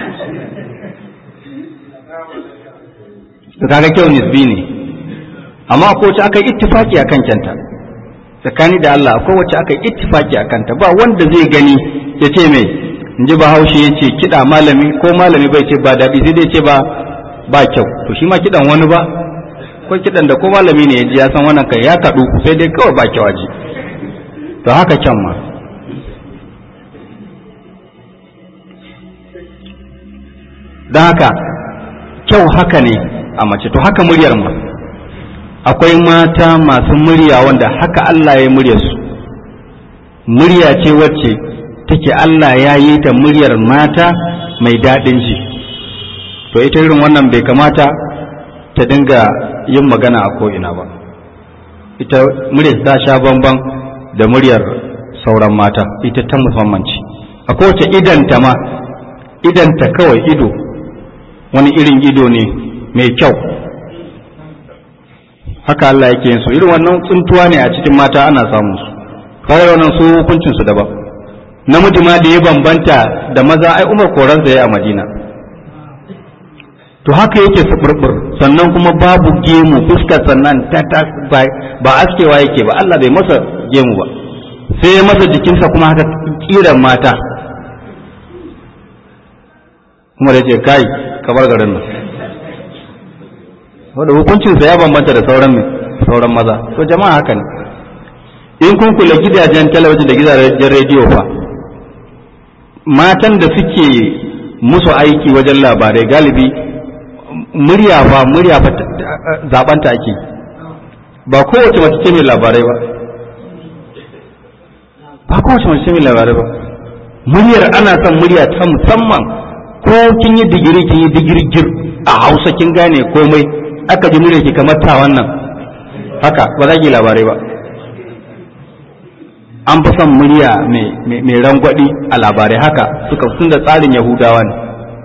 To kaga kyau nisbi ne, amma ko wacce aka yi ittifaki akan kyanta tsakani da Allah, akwai wacce aka yi ittifaki akan ta, ba wanda zai gani ya ce mai in ji Bahaushe ya ce kiɗa malami ko malami bai ce ba daɗi sai dai ce ba ba kyau. To shi ma kiɗan wani ba, ko kiɗan da ko malami ne ya ji ya san wannan kai ya kaɗu, sai dai kawai ba kyau aji. To haka kyan ma. Don haka kyau haka ne a mace, to haka muryar ma. Akwai mata masu murya wanda haka Allah ya murya su, murya ce wacce take Allah ya yi ta muryar mata mai daɗin ji. To ita irin wannan bai kamata ta dinga yin magana a ko'ina ba, ita muryar ta sha bamban da muryar sauran mata, ita ta musamman ce. A kowace idanta ma, idanta kawai ido wani irin ido ne mai kyau, haka Allah yake yin su. Irin wannan tsuntuwa ne a cikin mata ana samun su, kawai wannan su hukuncin su daban. Namiji ma da ya bambanta da maza ai Umar koransa ya a Madina, to haka yake suburbur, sannan kuma babu gemu, fuskar sannan ta ta ba askewa yake ba, Allah bai masa gemu ba, sai ya masa jikinsa kuma haka kiran mata. Umar ya ce kai ka bar garin nan, wanda hukuncinsa ya bambanta da sauran sauran maza. To jama'a haka ne, in kun kula gidajen talabijin da gidajen rediyo fa, matan da suke musu aiki wajen labarai galibi murya fa murya fa zabanta ake, ba kowace mace ce mai labarai ba ba kowace mace ce mai labarai ba muryar ana son murya ta musamman ko kin yi digiri kin yi digirgir a Hausa kin gane komai aka ji murya ki kamar ta wannan haka ba za ki labarai ba an fi son murya mai rangwadi a labarai haka suka sun da tsarin Yahudawa ne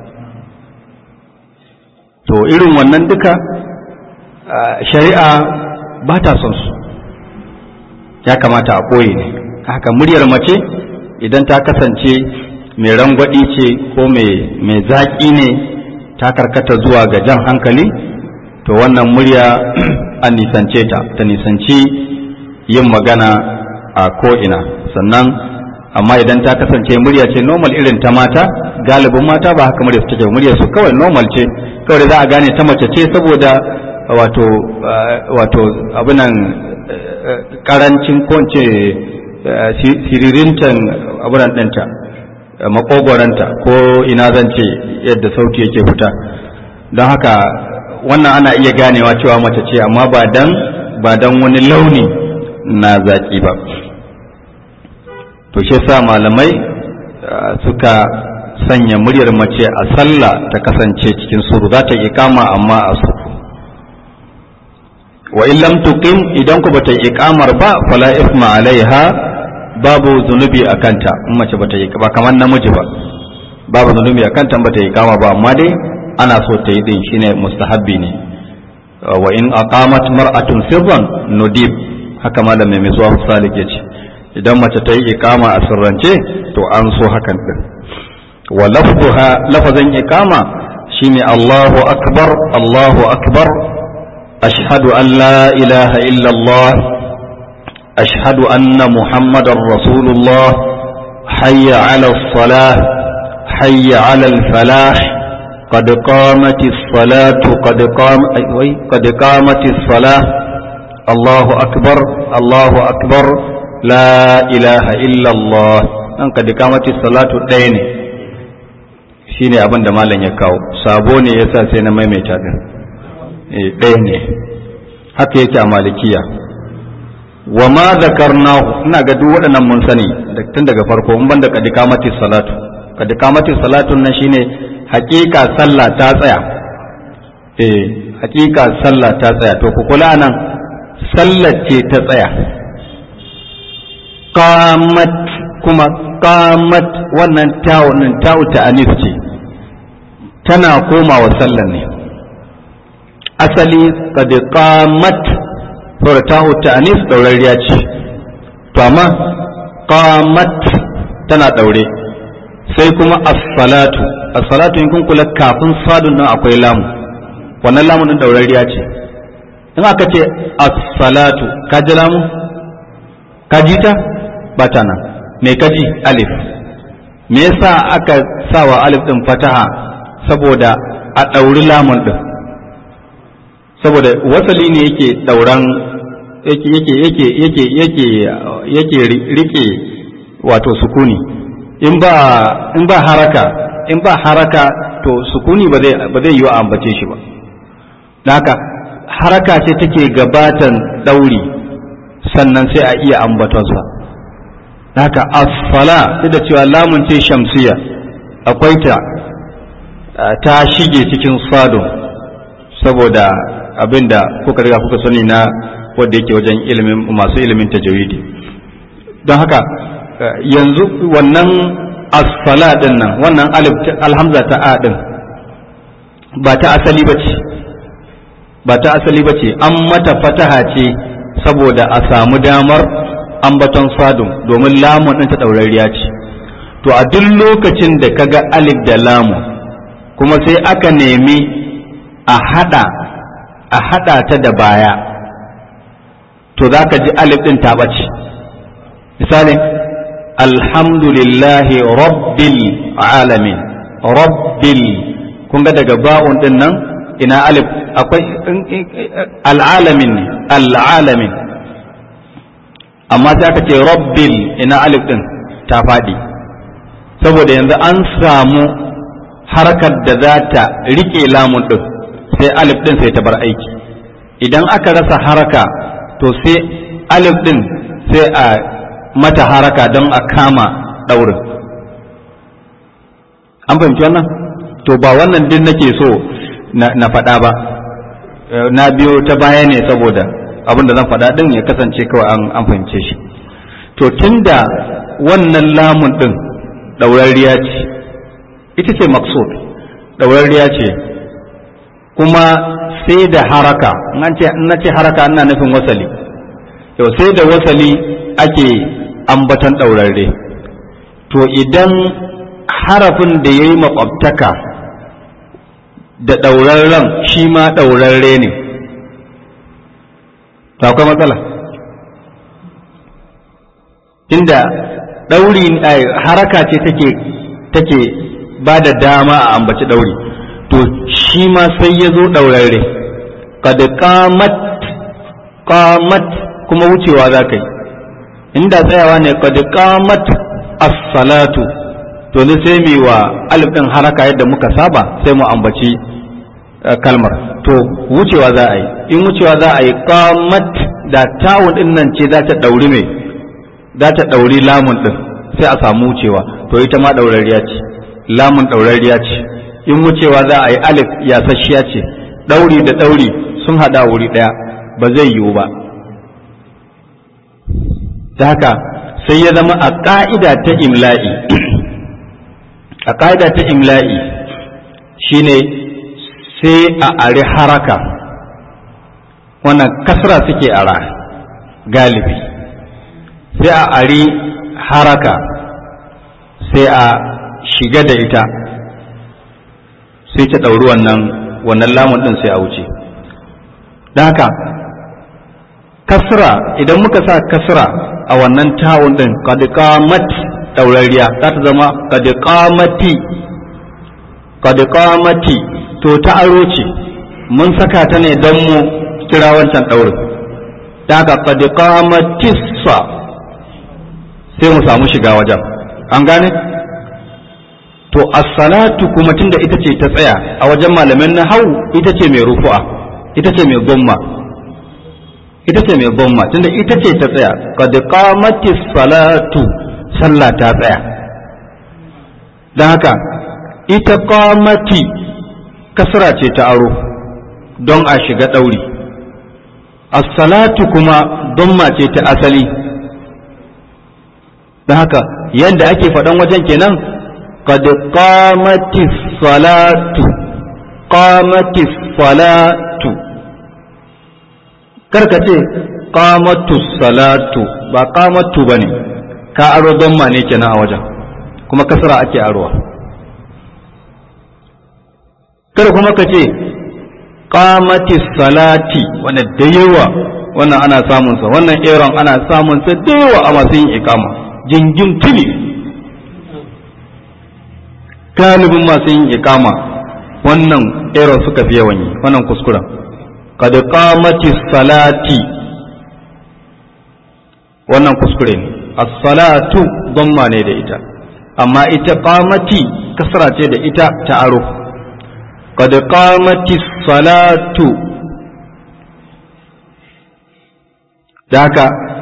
to irin wannan duka shari'a ba ta son su ya kamata a koyi ne haka muryar mace idan ta kasance mai rangwadi ce ko mai zaƙi ne ta karkata zuwa ga jan hankali to wannan murya an nisance ta ta nisanci yin magana a ko'ina sannan amma idan ta kasance murya ce normal irin ta mata galibin mata ba haka murya su take murya su kawai normal ce kawai za a gane ta mace ce saboda wato wato abinan karancin ko ce siririntan abinan ɗinta makogoranta ko ina zan ce yadda sauti yake fita don haka wannan ana iya ganewa cewa mace ce amma ba dan ba dan wani launi na zaki ba to shi sa malamai suka sanya muryar mace a sallah ta kasance cikin suru za ta iqama amma a suru wa in lam tuqim idan ku bata iqamar ba fala isma alaiha babu zunubi akanta in mace bata yi ba kamar namiji ba babu zunubi akanta bata iqama ba amma dai ana so ta yi din shine mustahabbi ne wa in aqamat mar'atun sirran nudib haka malamin mai zuwa salik yace idan mace ta yi iqama a sirrance to an so hakan din wa lafzuha lafazan iqama shine Allahu akbar Allahu akbar ashhadu an la ilaha illa Allah ashhadu anna muhammadar rasulullah hayya ala as-salah hayya ala al-falah قد قامت الصلاة قد قام أي قد قامت الصلاة الله أكبر الله أكبر لا إله إلا الله أن قد قامت الصلاة دين shine abin da malam ya kawo sabo ne yasa sai na maimaita din eh ɗaya ne haka yake a malikiya wa ma zakarnahu ina ga duk waɗannan mun sani tun daga farko in banda qad qamati salatu qad qamati salatu nan shine hakika sallah ta tsaya eh hakika sallah ta tsaya to ku kula nan sallar ce ta tsaya qamat kuma qamat wannan ta'u nan ta'u ta'anif ce tana komawa sallar ne asali qad qamat to ta'u ta'anif daurariya ce to amma qamat tana daure sai kuma as-salatu as-salatu in kun kula kafin sadun nan akwai lamu wannan lamun din daurariya ce in aka ce as-salatu ka ji lamu ka ji ta ba ta nan me ka ji alif me yasa aka sawa alif din fataha saboda a dauri lamun din saboda wasali ne yake dauran yake yake yake yake yake yake rike wato sukuni in ba in ba haraka in ba haraka to sukuni ba zai ba zai yi wa ambace shi ba dan haka haraka ce take gabatan dauri sannan sai a iya ambaton sa dan haka as-sala sai da cewa lamun ce shamsiya akwai ta ta shige cikin sado saboda abinda kuka riga kuka sani na wanda yake wajen ilimin masu ilimin tajwidi don haka yanzu wannan as-sala din nan wannan alif alhamza ta a din ba ta asali bace ba ta asali bace an mata fataha ce saboda a samu damar ambaton sadun domin lamun din ta daurariya ce to a duk lokacin da kaga alif da lamu kuma sai aka nemi a hada a hada ta da baya to zaka ji alif din ta bace misali alhamdulillahi rabbil alamin rabbil kun ga daga ba'un din nan ina alif akwai al'alamin ne al'alamin amma sai aka ce rabbil ina alif din ta fadi saboda yanzu an samu harkar da za ta rike lamun din sai alif din sai ta bar aiki idan aka rasa haraka to sai alif din sai a mata haraka don a kama daurin. An fahimci wannan? To ba wannan din nake so na faɗa ba, na biyo ta baya ne saboda abin da zan faɗa din ya kasance kawai an fahimce shi. To tunda wannan lamun din ɗaurarriya ce, ita ce maksud, ɗaurarriya ce, kuma sai da haraka, na ce haraka ina nufin wasali, yau sai da wasali ake ambatan ɗaurarre. To idan harafin da ya yi makwabtaka da ɗaurarren shi ma ɗaurarre ne, to akwai matsala. Inda ɗauri haraka ce take take ba da dama a ambaci ɗauri, to shi ma sai ya zo ɗaurarre. Kad qamat qamat kuma wucewa za ka yi, inda tsayawa ne kad qamat as-salatu, to ne sai mu wa alif din haraka yadda muka saba sai mu ambaci kalmar, to wucewa za a yi. In wucewa za a yi qamat da tawun din nan ce za ta ɗauri mai za ta ɗauri lamun ɗin sai a samu wucewa, to ita ma ɗaurariya ce, lamun ɗaurariya ce. In wucewa za a yi alif yasasshiya ce, ɗauri da ɗauri sun haɗa wuri ɗaya ba zai yiwu ba. ta haka sai ya zama a ƙa'ida ta imla'i a ƙa'ida ta imla'i shine sai a ari haraka, wannan kasra suke ara galibi, sai a ari haraka sai a shiga da ita sai ta ɗauri wannan wannan lamun ɗin sai a wuce. don haka kasra, idan muka sa kasra a wannan ta'un ɗin qad qamat ɗaurariya za ta zama qad qamati qad qamati, to ta aro ce mun saka ta ne don mu kira wancan ɗaurin. don haka qad qamatissa sai mu samu shiga wajen, an gane? To as-salatu kuma tunda ita ce ta tsaya a wajen malamin nahau, ita ce mai rufu'a, ita ce mai gomma, ita ce mai gomma tunda ita ce ta tsaya. qad qamatis salatu, sallah ta tsaya. don haka ita qamati kasra ce ta aro don a shiga ɗauri, as-salatu kuma gomma ce ta asali. don haka yadda ake faɗan wajen kenan qad qamatis salatu, qamatis salatu, karka ce qamatus salatu, ba qamatu bane, ka aro don ma ne kenan a wajen, kuma kasra ake arowa. kada kuma ka ce qamatis salati, wannan da yawa wannan ana samun sa, wannan eron ana samun sa da yawa a masu yin iqama, jingin tuni galibin masu yin iqama wannan eron suka fi yawan yi, wannan kuskuren. qad qamatis salati, wannan kuskure ne, as-salatu dhamma ne da ita, amma ita qamati kasra ce da ita ta aro. qad qamatis salatu, da haka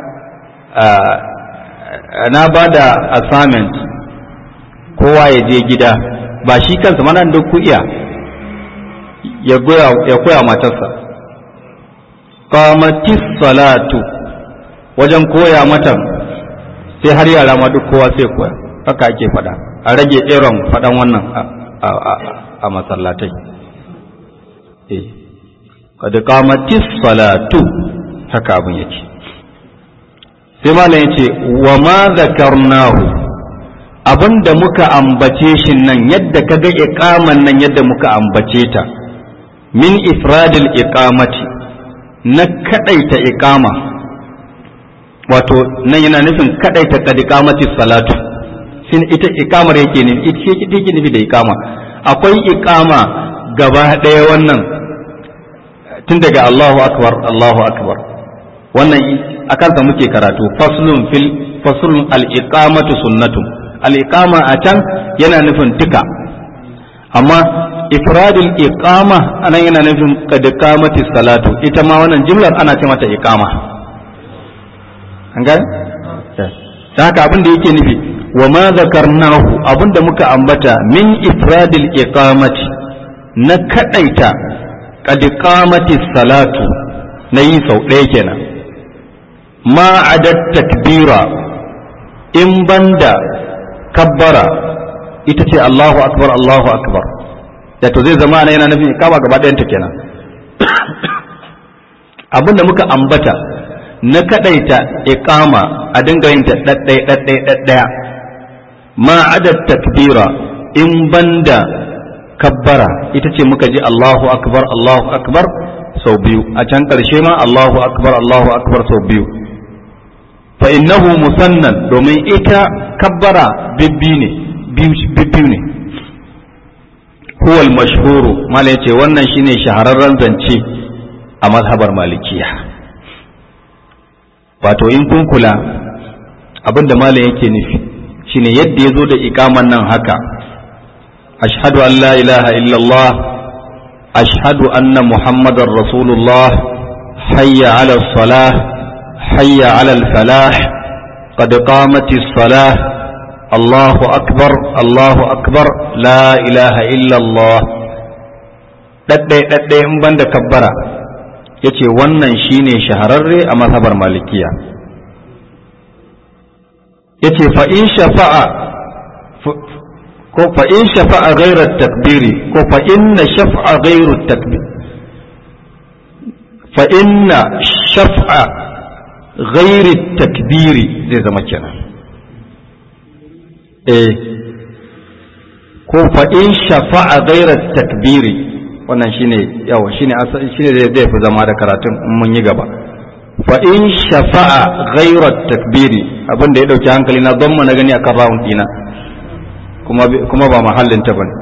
na ba da assignment kowa ya je gida, ba shi kansa mana da ku iya ya koya matarsa qamatis salatu, wajen koya mata sai har yara ma duk kowa sai koya, haka ake fada, a rage irin fadan wannan a masallatai. eh qad qamatis salatu, haka abin yake. sai malam yace wa ma zakarnahu, abinda muka ambace shi nan, yadda kaga iqaman nan yadda muka ambace ta, min ifradil iqamati, na kadaita iqama, wato nan yana nufin kadaita qad qamatis salatu, shin ita iqamar yake ne, ita yake nufi da iqama. akwai iqama gaba daya wannan tun daga Allahu akbar Allahu akbar, wannan akan sa muke karatu, faslun fil faslun al-iqamatu sunnatun. al-iqama a can yana nufin duka, amma ifradul iqama anan yana nufin qad qamatis salatu, ita ma wannan jimlar ana ce mata iqama. an gane da haka abin da yake nufi wa ma zakarnahu abin da muka ambata min ifradil iqamati na kadaita qad qamati salatu na yi sau ɗaya kenan ma adat takbira in banda kabbara ita ce Allahu akbar Allahu akbar da to zai zama yana nufin iqama gaba ɗayan ta kenan abinda muka ambata na kadaita iqama a dinga yin ta daddai daddai daddaya ma adat takbira in banda kabbara ita ce muka ji Allahu akbar Allahu akbar sau biyu a can ƙarshe ma Allahu akbar Allahu akbar sau biyu fa innahu musannan domin ita kabbara bibbi ne biyu ne huwa al-mashhuru mala yace wannan shine shahararren zance a mazhabar malikiya wato in kun kula abinda malam yake nufi shine yadda yazo da ikaman nan haka ashhadu an la ilaha illallah ashhadu anna muhammadar rasulullah hayya ala salah hayya ala al-falah qad qamatis salah allahu akbar allahu akbar la ilaha illallah daddai daddai in banda kabbara yace wannan shine shahararre a mazhabar malikiya yace fa in shafa'a ko fa in shafa'a ghayra at-takbiri ko fa inna shafa'a ghayru at-takbir fa inna shafa'a ghayri at-takbiri zai zama kenan eh ko fa in shafa'a ghayra at-takbiri wannan shine yawa shine shine zai fi zama da karatun mun yi gaba fa in shafa'a ghayra takbiri abinda ya dauki hankali na don na gani akan rawun dina kuma kuma ba mahallin ta bane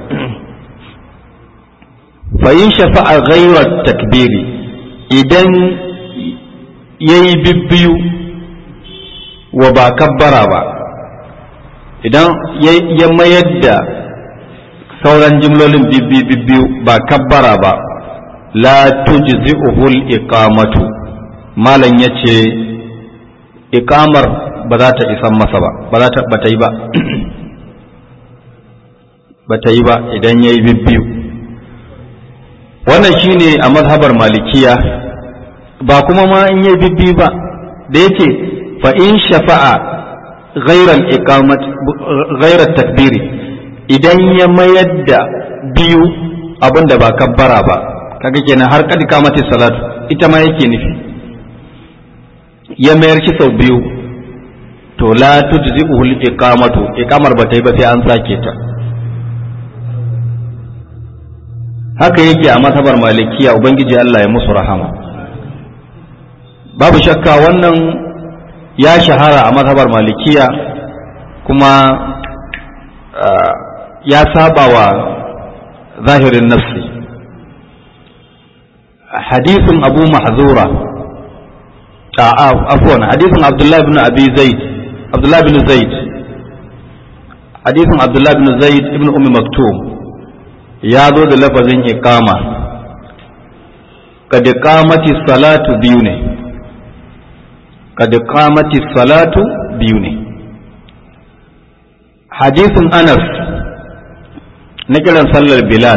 fa in shafa'a ghayra takbiri idan yayi bibbiyu wa ba kabbara ba idan ya mayar da sauran jimlolin bibbiyu ba kabbara ba la tujzi'uhul iqamatu malan yace iqamar ba za ta isan masa ba ba za ta bata yi ba bata yi ba idan yayi bibbiyu wannan shine a mazhabar malikiya ba kuma ma in yayi bibbiyu ba da yace fa in shafa'a ghayra al-iqamat ghayra at-takbiri idan ya mayar da biyu abinda ba kabbara ba kaga kenan har kadi kamati salatu ita ma yake nufi ya mayar shi sau biyu to la tujzi'uhu al-iqamatu iqamar ba ta yi ba sai an sake ta haka yake a mazhabar malikiya ubangiji Allah ya musu rahama babu shakka wannan ya shahara a mazhabar malikiya kuma ya saba wa zahirin nafsi hadisin abu mahzura afwan hadisin abdullahi ibn abi zaid abdullahi ibn zaid hadisin abdullahi ibn zaid ibn ummi maktum ya zo da lafazin iqama kad qamati salatu biyu ne kad qamati salatu biyu ne hadisin anas na kiran sallar bilal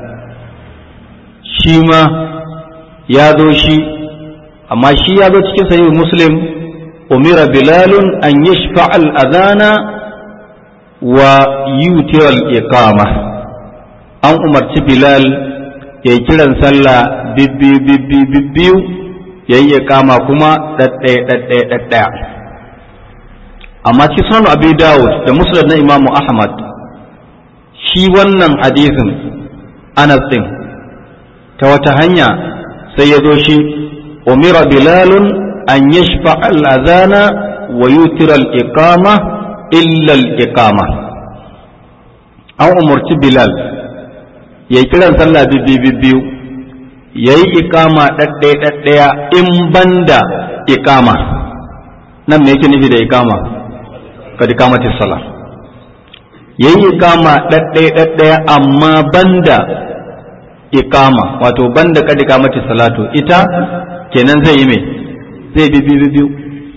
shi ma ya zo shi amma shi ya zo cikin sahih muslim umira bilalun an yashfa al adhana wa yutira al iqama an umarci bilal ya yi kiran sallah bibbi bibbi bibbiyu ya yi iqama kuma daddaya daddaya daddaya amma cikin sunan abi dawud da musnad na imamu ahmad shi wannan hadisin anas din ta wata hanya sai ya zo shi umira bilalun an yashfa al-adhana wa yutira al-iqama illa al-iqama an umarci bilal ya yi kiran sallah bibbiyu ya yi iqama ɗaɗɗaya ɗaɗɗaya in banda iqama nan me yake nufi da iqama kad iqamati salah yayi iqama daddaya daddaya amma banda iqama wato banda kad iqamati salatu ita kenan zai yi me zai bi bi biyu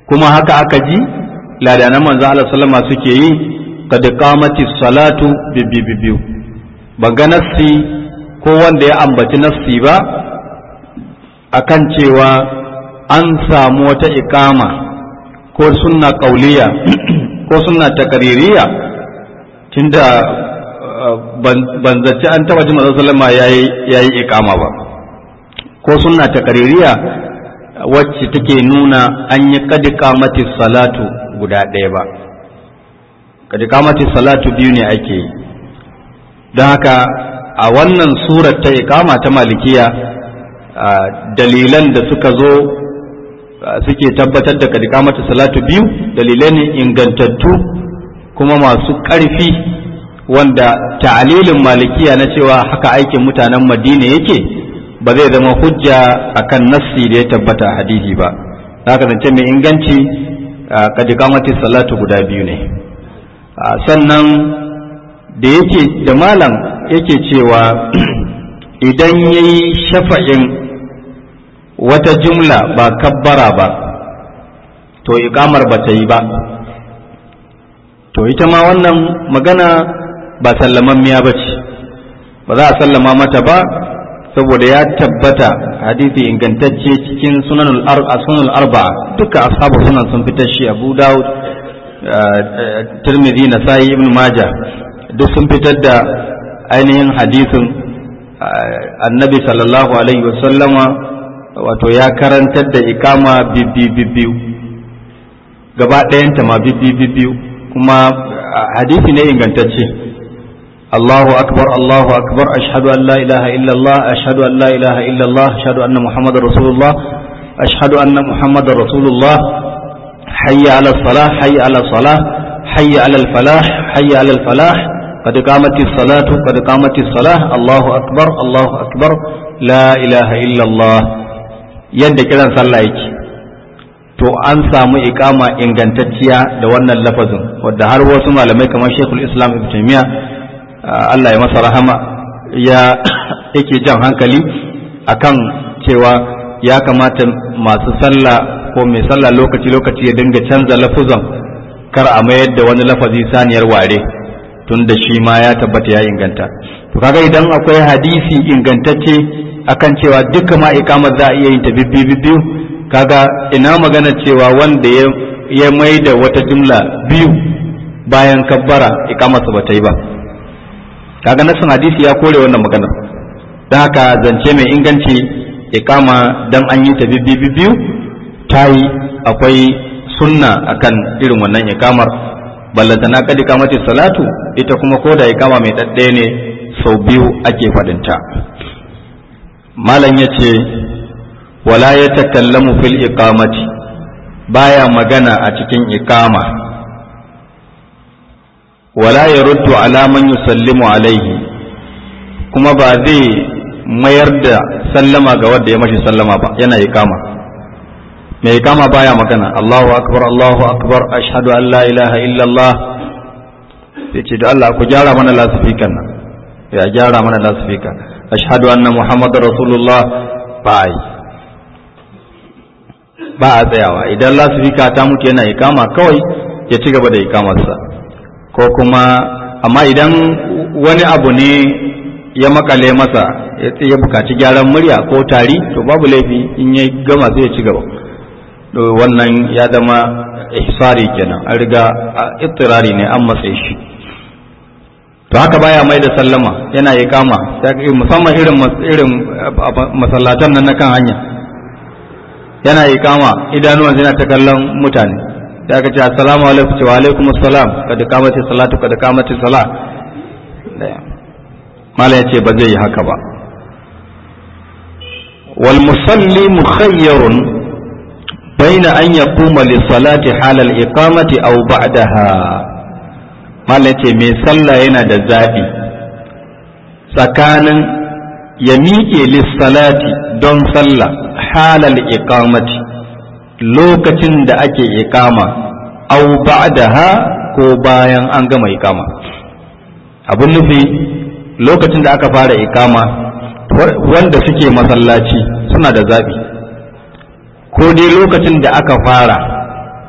kuma haka aka ji ladanan manzo Allah sallama suke yi kad qamati salatu bibibibiu ban ga nassi ko wanda ya ambaci nassi ba akan cewa an samu wata iqama ko sunna qauliya ko sunna takaririya tunda ban zaci an taba ji manzo sallama yayi yayi iqama ba ko sunna takaririya wacce take nuna an yi kad qamati salatu guda ɗaya ba kad qamati salatu biyu ne ake yi don haka a wannan surar ta iqama ta malikiya dalilan da suka zo suke tabbatar da kad qamati salatu biyu dalilai ne ingantattu kuma masu ƙarfi wanda ta'alilin malikiya na cewa haka aikin mutanen Madina yake ba zai zama hujja akan nassi da ya tabbata a hadisi ba haka zance mai inganci kad qamati salatu guda biyu ne sannan da yake da malam yake cewa idan yayi shafa'in wata jumla ba kabbara ba to iqamar ba ta yi ba to ita ma wannan magana ba sallamammiya ba ce ba za a sallama mata ba saboda ya tabbata hadisi ingantacce cikin sunanul arba'a duka ashabu sunan sun fitar shi Abu Dawud Tirmidhi Nasa'i Ibn Majah duk sun fitar da ainihin hadisin Annabi sallallahu alaihi wasallama wato ya karantar da ikama bibbiyu gaba ɗayanta ma bibbiyu kuma hadisi ne ingantacce الله أكبر الله أكبر أشهد أن لا إله إلا الله أشهد أن لا إله إلا الله أشهد أن محمد رسول الله أشهد أن محمد رسول الله حي على الصلاة حي على الصلاة حي على الفلاح حي على الفلاح قد قامت الصلاة قد قامت الصلاة الله أكبر الله أكبر لا إله إلا الله يد كذا صلى to an samu iqama ingantacciya da wannan lafazin wanda har wasu malamai kamar Sheikhul Islam Ibn Taymiyyah Allah ya masa rahama ya yake jan hankali akan cewa ya kamata masu sallah ko mai sallah lokaci-lokaci ya dinga canza lafuzan kar a mayar da wani lafazi saniyar ware tun da shi ma ya tabbata ya inganta to kaga idan akwai hadisi ingantacce akan cewa duka ma iqamar za a iya yin ta bibbiyu kaga ina magana cewa wanda ya ya mai da wata jumla biyu bayan kabbara iqamarsa ba ta yi ba kaga nasin hadisi ya kore wannan magana don haka zance mai inganci iqama dan an yi ta biyu ta yi akwai sunna akan irin wannan iqamar ballantana kad iqamati salatu ita kuma koda iqama mai daddaye ne sau biyu ake fadinta malam yace wala yatakallamu fil iqamati baya magana a cikin iqama wala ya ruddu ala man yusallimu alaihi kuma ba zai mayar da sallama ga wanda ya mashi sallama ba yana iqama mai iqama baya magana Allahu akbar Allahu akbar ashhadu an la ilaha illa Allah sai ce da Allah ku gyara mana lasfikan nan ya gyara mana lasfika ashhadu anna muhammadar rasulullah bai ba a tsayawa idan lasfika ta mutu yana iqama kawai ya ci gaba da iqamarsa ko kuma amma idan wani abu ne ya makale masa ya bukaci gyaran murya ko tari to babu laifi in ya gama sai ya ci gaba wannan ya zama ihsari kenan an riga ittirari ne an matsayi shi to haka baya mai da sallama yana yi kama musamman irin irin masallatan nan na kan hanya yana yi kama idanuwan yana ta kallon mutane da aka ce assalamu alaikum wa alaikum assalam kada kamati salatu kada kamati salat mala yace ba zai yi haka ba wal musalli mukhayyarun baina an yaquma li salati halal iqamati aw ba'daha mala yace mai sallah yana da zabi tsakanin ya miƙe lis salati don sallah halal iqamati lokacin da ake iqama aw ba'daha ko bayan an gama iqama abun nufi lokacin da aka fara iqama wanda suke masallaci suna da zabi ko dai lokacin da aka fara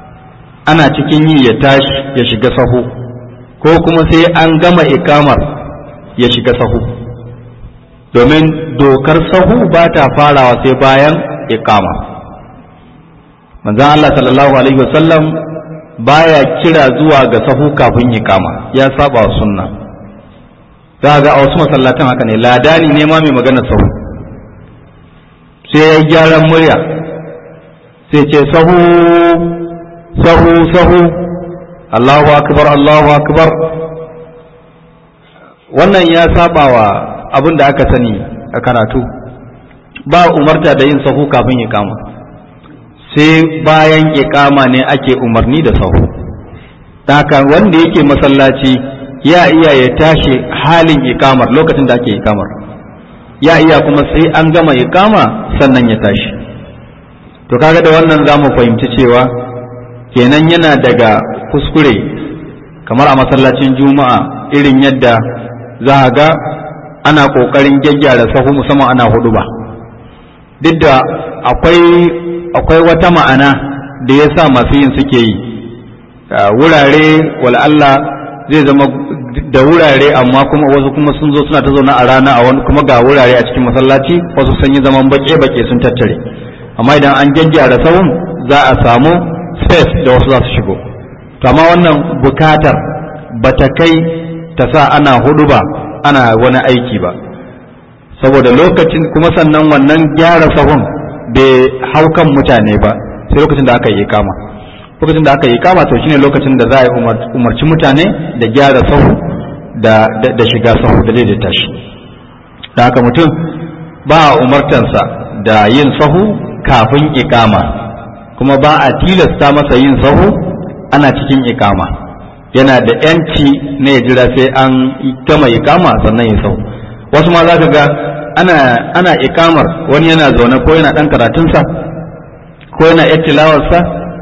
ana cikin yi ya tashi ya shiga sahu ko kuma sai an gama ikamar ya shiga sahu, domin dokar sahu ba ta farawa sai bayan ikama. manzon Allah sallallahu alaihi wasallam baya kira zuwa ga sahu kafin ikama, ya saba wa sunna. za ga a wasu masallatan haka ne, ladani ne ma mai magana sahu sai ya gyaran murya sai ce sahu sahu sahu Allahu akbar Allahu akbar. wannan ya saba wa abin da aka sani a karatu, ba umarta da yin sahu kafin iqama, sai bayan iqama ne ake umarni da sahu. haka wanda yake masallaci ya iya ya tashi halin iqamar lokacin da ake iqamar, ya iya kuma sai an gama iqama sannan ya tashi. to kaga da wannan zamu fahimci cewa kenan yana daga kuskure kamar a masallacin juma'a irin yadda za ga ana kokarin gyaggyara sahu musamman ana hudu ba, duk da akwai akwai wata ma'ana da ya sa masu yin suke yi. wurare wala Allah zai zama da wurare amma kuma wasu kuma sun zo suna ta zauna a rana a wani kuma ga wurare a cikin masallaci wasu sun yi zaman bake-bake sun tattare, amma idan an gyaggyara sahun za a samu space da wasu za su shigo. to amma wannan bukatar bata kai ta sa ana hudu ba ana wani aiki ba, saboda lokacin kuma sannan wannan gyara sahun bai hau kan mutane ba sai lokacin da aka yi kama. lokacin da aka yi kama to shine lokacin da za a umarci mutane da gyara sahu da, da, da shiga sahu da daidaita shi. da haka mutum ba a umartansa da yin sahu kafin ikama, kuma ba a tilasta masa yin sahu ana cikin ikama. yana da yanci na ya jira sai an gama ikama sannan ya sahu. wasu ma za ka ga ana, ana ikamar wani yana zaune ko yana ɗan karatunsa ko yana yar tilawarsa,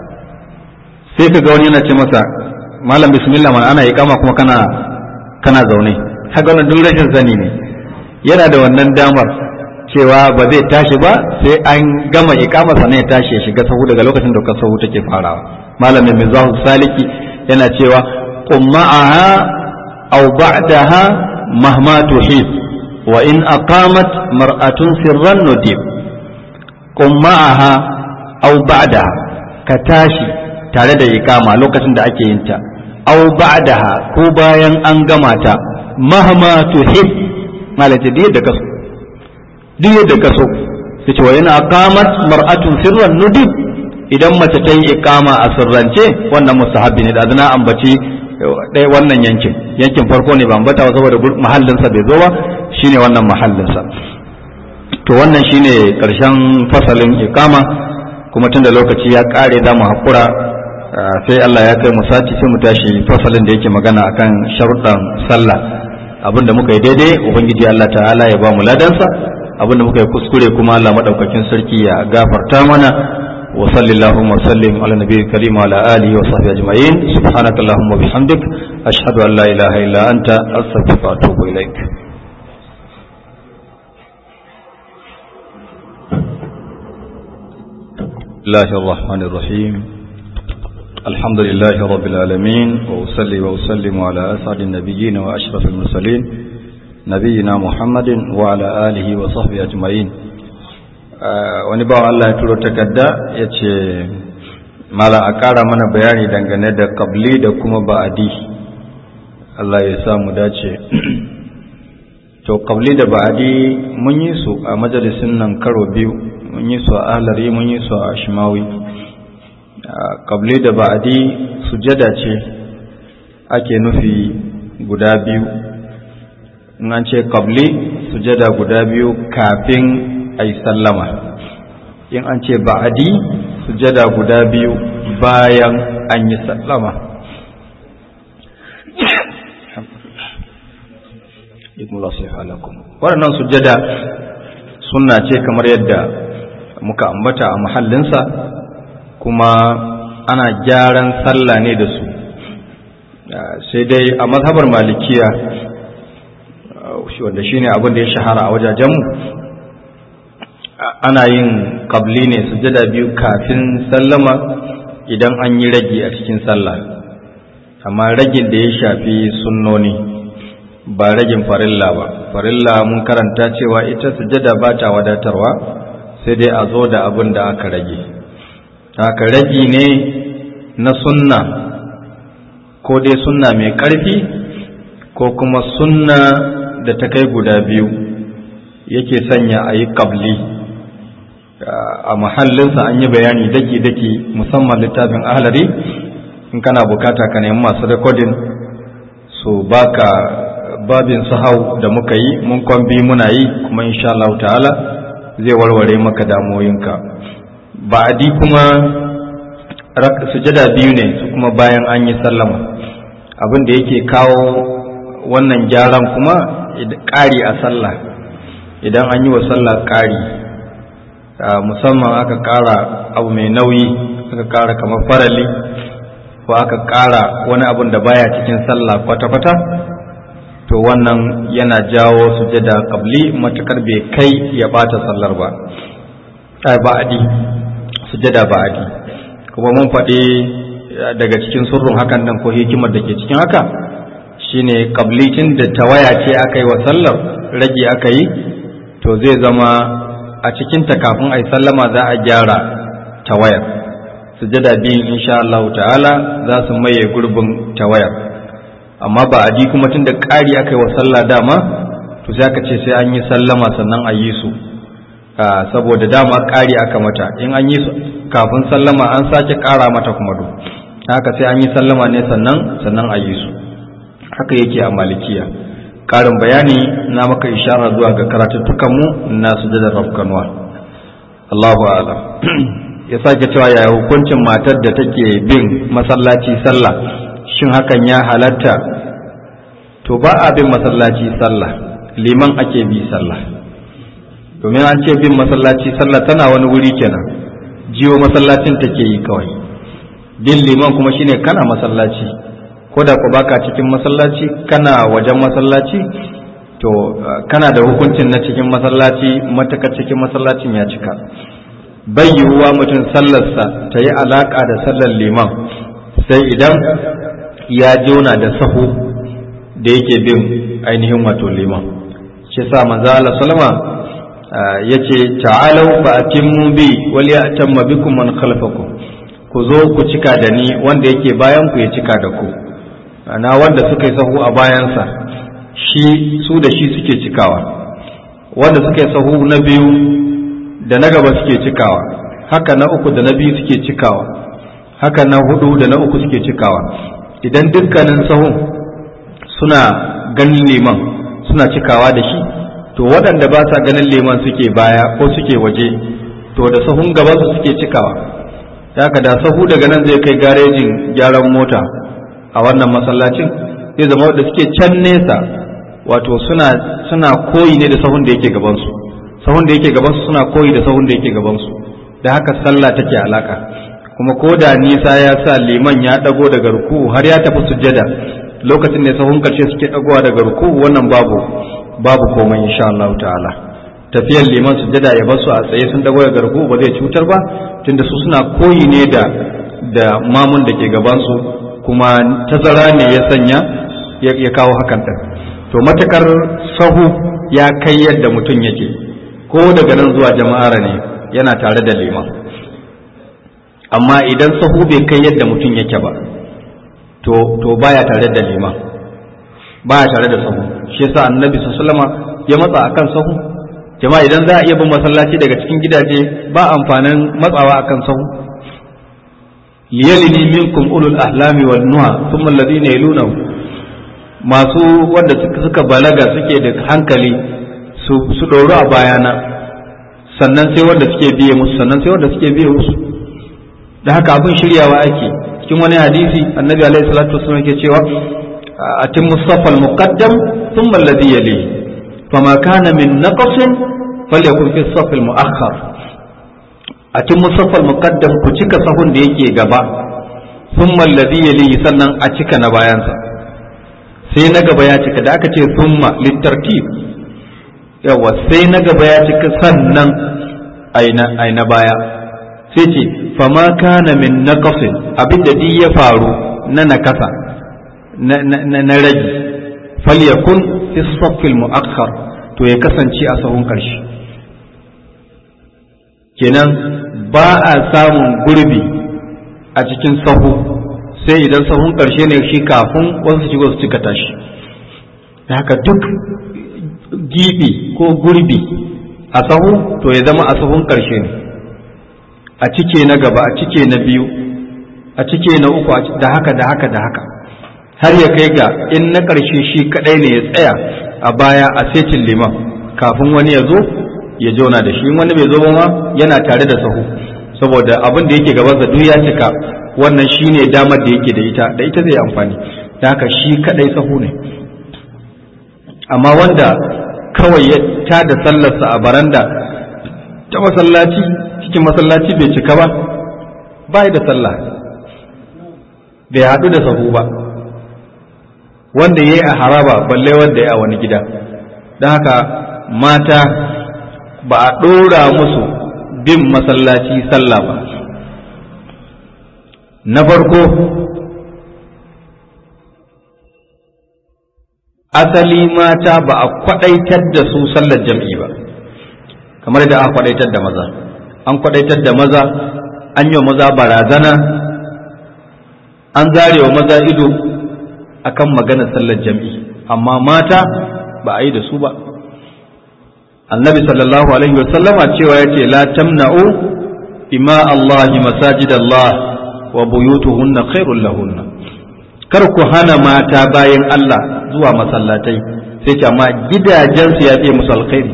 sai ka ga wani yana ce masa malam bismillah man ana iqama kuma kana kana zaune. haka wannan duk rashin sani ne. yana da wannan damar cewa ba zai tashi ba sai an gama iqama sannan ya tashi ya shiga sahu daga lokacin da ka sahu take farawa. malamin mizahu saliki yana cewa qum ma'aha aw ba'daha mahma tuhib wa in aqamat mar'atun sirran nudib. qum ma'aha aw ba'daha, ka tashi tare da iqama lokacin da ake yin ta, aw ba'daha ko bayan an gama ta, mahma tuhib malaka duk yadda kaso duk yadda kaso yace wa yana aqamat mar'atun sirran nudib. idan mace ta yi iqama a sirrance wannan mustahabbi ne. da zana ambaci dai wannan yankin yankin farko ne ba ambata saboda mahallin sa bai zo ba, shine wannan mahallin sa. to wannan shine karshen fasalin iqama, kuma tunda lokaci ya kare za mu hakura sai Allah ya kai mu sati sai mu tashi fasalin da yake magana akan sharuɗan sallah. abinda muka yi daidai ubangiji Allah ta'ala ya ba mu ladansa, abinda muka yi kuskure kuma Allah madaukakin sarki ya gafarta mana. wa sallallahu wa sallim ala nabiyil karim wa ala alihi wa sahbihi ajma'in. subhanakallahumma wa bihamdik ashhadu an la ilaha illa anta astaghfiruka wa atubu ilaik. bismillahir rahmanir rahim. الحمد لله رب العالمين وأصلي وأسلم على أسعد النبيين وأشرف المرسلين نبينا محمد وعلى آله وصحبه أجمعين. wani bawan Allah ya turo takarda ya ce mala a ƙara mana bayani dangane da kabli da kuma ba'adi. Allah ya sa mu dace. to kabli da ba'adi mun yi su a majalisin nan karo biyu, mun yi su a ahlari mun yi su a shimawi. kabli da ba'adi sujada ce ake nufi guda biyu. in an ce kabli sujada guda biyu kafin a yi sallama, in an ce ba'adi sujada guda biyu bayan an yi sallama. waɗannan sujada sunna ce kamar yadda muka ambata a mahallinsa, kuma ana gyaran sallah ne da su. sai dai a mazhabar malikiya wanda shine abin da ya shahara a wajajenmu, ana yin qabli ne sujada biyu kafin sallama, idan an yi ragi a cikin sallah, amma ragin da ya shafi sunnoni ba ragin farilla ba. Farilla mun karanta cewa ita sujada ba ta wadatarwa, sai dai a zo da abin da aka rage. Haka ragi ne na sunna, ko dai sunna mai ƙarfi ko kuma sunna da ta kai guda biyu yake sanya a yi ƙabli. A mahallinsa an yi bayani daki-daki, musamman littafin ahlari. In kana bukata ka nemi masu rekodin su baka babin sahau da muka yi, mun kwambi muna yi, kuma insha Allah ta'ala zai warware maka damoyinka. Ba'adi kuma sujada biyu ne su kuma bayan an yi sallama. Abin da yake kawo wannan gyaran kuma ƙari a sallah, idan an yi wa sallah ƙari, musamman aka ƙara abu mai nauyi, aka ƙara kamar farali ko aka ƙara wani abun da baya cikin sallah kwata-kwata, to wannan yana jawo sujada qabli matakar bai kai ya bata sallar ba. ai ba'adi sujada ba'adi. Kuma mun faɗi daga cikin surrun hakan nan ko hikimar da ke cikin haka shine qablicin da tawaya ce aka yi wa sallar, rage aka yi, to zai zama a cikin ta kafin ai sallama za a gyara tawayar. Sujada biyun insha Allah ta'ala za su maye gurbin tawayar. Amma ba'adi kuma tun da ƙari aka yi wa sallah dama, to sai aka ce sai an yi sallama sannan a yi su, saboda dama ƙari aka mata. In an yi su kafin sallama an sake ƙara mata kuma do, haka sai an yi sallama ne sannan sannan a yi su. Haka yake a malikiya. Ƙarin bayani na maka ishara zuwa ga karatuttukanmu na sujadar rafkanuwa. Allahu a'lam. Ya sake cewa yaya hukuncin matar da take bin masallaci sallah, shin hakan ya halatta? To ba a bin masallaci sallah, liman ake bi sallah. Domin an ce bin masallaci sallah tana wani wuri kenan, jiwo masallacin take yi kawai. Bin liman kuma shine kana masallaci, ko da ku baka cikin masallaci kana wajen masallaci, to kana da hukuncin na cikin masallaci matakar cikin masallacin ya cika. Bai yiwuwa mutum sallarsa ta yi alaƙa da sallar liman sai idan ya jona da sahu da yake bin ainihin wato liman. Shi sa manzo Allah sallama yace ta'alu fa atimmu bi wal ya'tamma bikum man khalfakum, ku zo ku cika da ni, wanda yake bayan ku ya cika da ku. Ana wanda suka yi sahu a bayansa shi su da shi suke cikawa, wanda suka yi sahu na biyu da na gaba suke cikawa, haka na uku da na biyu suke cikawa, haka na hudu da na uku suke cikawa. Idan dukkanin sahun suna ganin liman suna cikawa da shi, to waɗanda ba sa ganin liman suke baya ko suke waje, to da sahun gaba su suke cikawa. Haka da sahu daga nan zai kai garejin gyaran mota a wannan masallacin, zai zama wadda suke can nesa, wato suna suna koyi ne da sahun da yake gabansu. Sahun da yake gabansu suna koyi da sahun da yake gabansu, da haka sallah take alaka. Kuma ko da nisa ya sa liman ya dago daga ruku har ya tafi sujjada, lokacin da sahun karshe suke dagowa daga ruku, wannan babu babu komai insha Allah ta'ala. Tafiyar liman sujjada ya basu a tsaye sun dago daga ruku ba zai cutar ba, tunda su suna koyi ne da da mamun da ke gabansu, kuma tazara ne ya sanya ya kawo hakan din. To matakar sahu ya kai yadda mutum yake, ko daga nan zuwa jama'ara ne yana tare da liman. Amma idan sahu bai kai yadda mutum yake ba, to to baya tare da liman, baya tare da sahu. Shi yasa annabi sallallahu alaihi wasallam ya matsa akan sahu. Jama'a, idan za a iya bin masallaci daga cikin gidaje, ba amfanin matsawa akan sahu. liyalini minkum ulul ahlami wan nuha thumma alladhina yalunahu, masu wanda suka balaga suke da hankali su su doro a bayana, sannan sai wanda suke biye musu, sannan sai wanda suke biye musu. Da haka abin shiryawa ake. Cikin wani hadisi annabi alaihi salatu wasallam yake cewa atimmu safal muqaddam thumma alladhi yali, fama kana min naqsin falyakun fi safal muakhkhar. Atimmu safal muqaddam, ku cika sahun da yake gaba, thumma alladhi yali, sannan a cika na bayansa. Sai na gaba ya cika, da aka ce thumma litartib, yawa sai na gaba ya cika sannan aina aina baya. sai ce fama kana min naqasin abinda duk ya faru na nakasa na na, na rage falyakun fi saffil mu'akhkhar to ya kasance a sahun karshe kenan ba a samun gurbi a cikin sahu sai idan sahun karshe ne shi kafin wasu shigo su cika tashi da haka duk gibi ko gurbi a sahu to ya zama a sahun karshe ne a cike na gaba a cike na biyu a cike na uku da haka da haka da haka har ya kai ga in na karshe shi kadai ne ya tsaya a baya a setin liman kafin wani ya zo ya jona da shi wani bai zo ba ma yana tare da sahu saboda abin da yake gabansa duk ya cika wannan shine damar da yake da ita da ita zai amfani da haka shi kadai sahu ne amma wanda kawai ya tada sallarsa a baranda ta masallaci cikin masallaci bai cika ba bai da sallah bai haɗu da sahu ba wanda ya yi a haraba balle wanda ya a wani gida don haka mata ba a ɗora musu bin masallaci sallah ba na farko asali mata ba a kwaɗaitar da su sallar jam'i ba kamar da aka kwaɗaitar da maza an kwaɗaitar da maza an yi wa maza barazana an zarewa maza ido akan maganar sallar jam'i amma mata ba a yi da su ba annabi sallallahu alaihi wa sallama cewa yace la tamna'u ima Allahi masajid Allah wa buyutuhunna khairul lahunna kar ku hana mata bayan Allah zuwa masallatai sai ce amma gidajensu ya fi musu alkhairi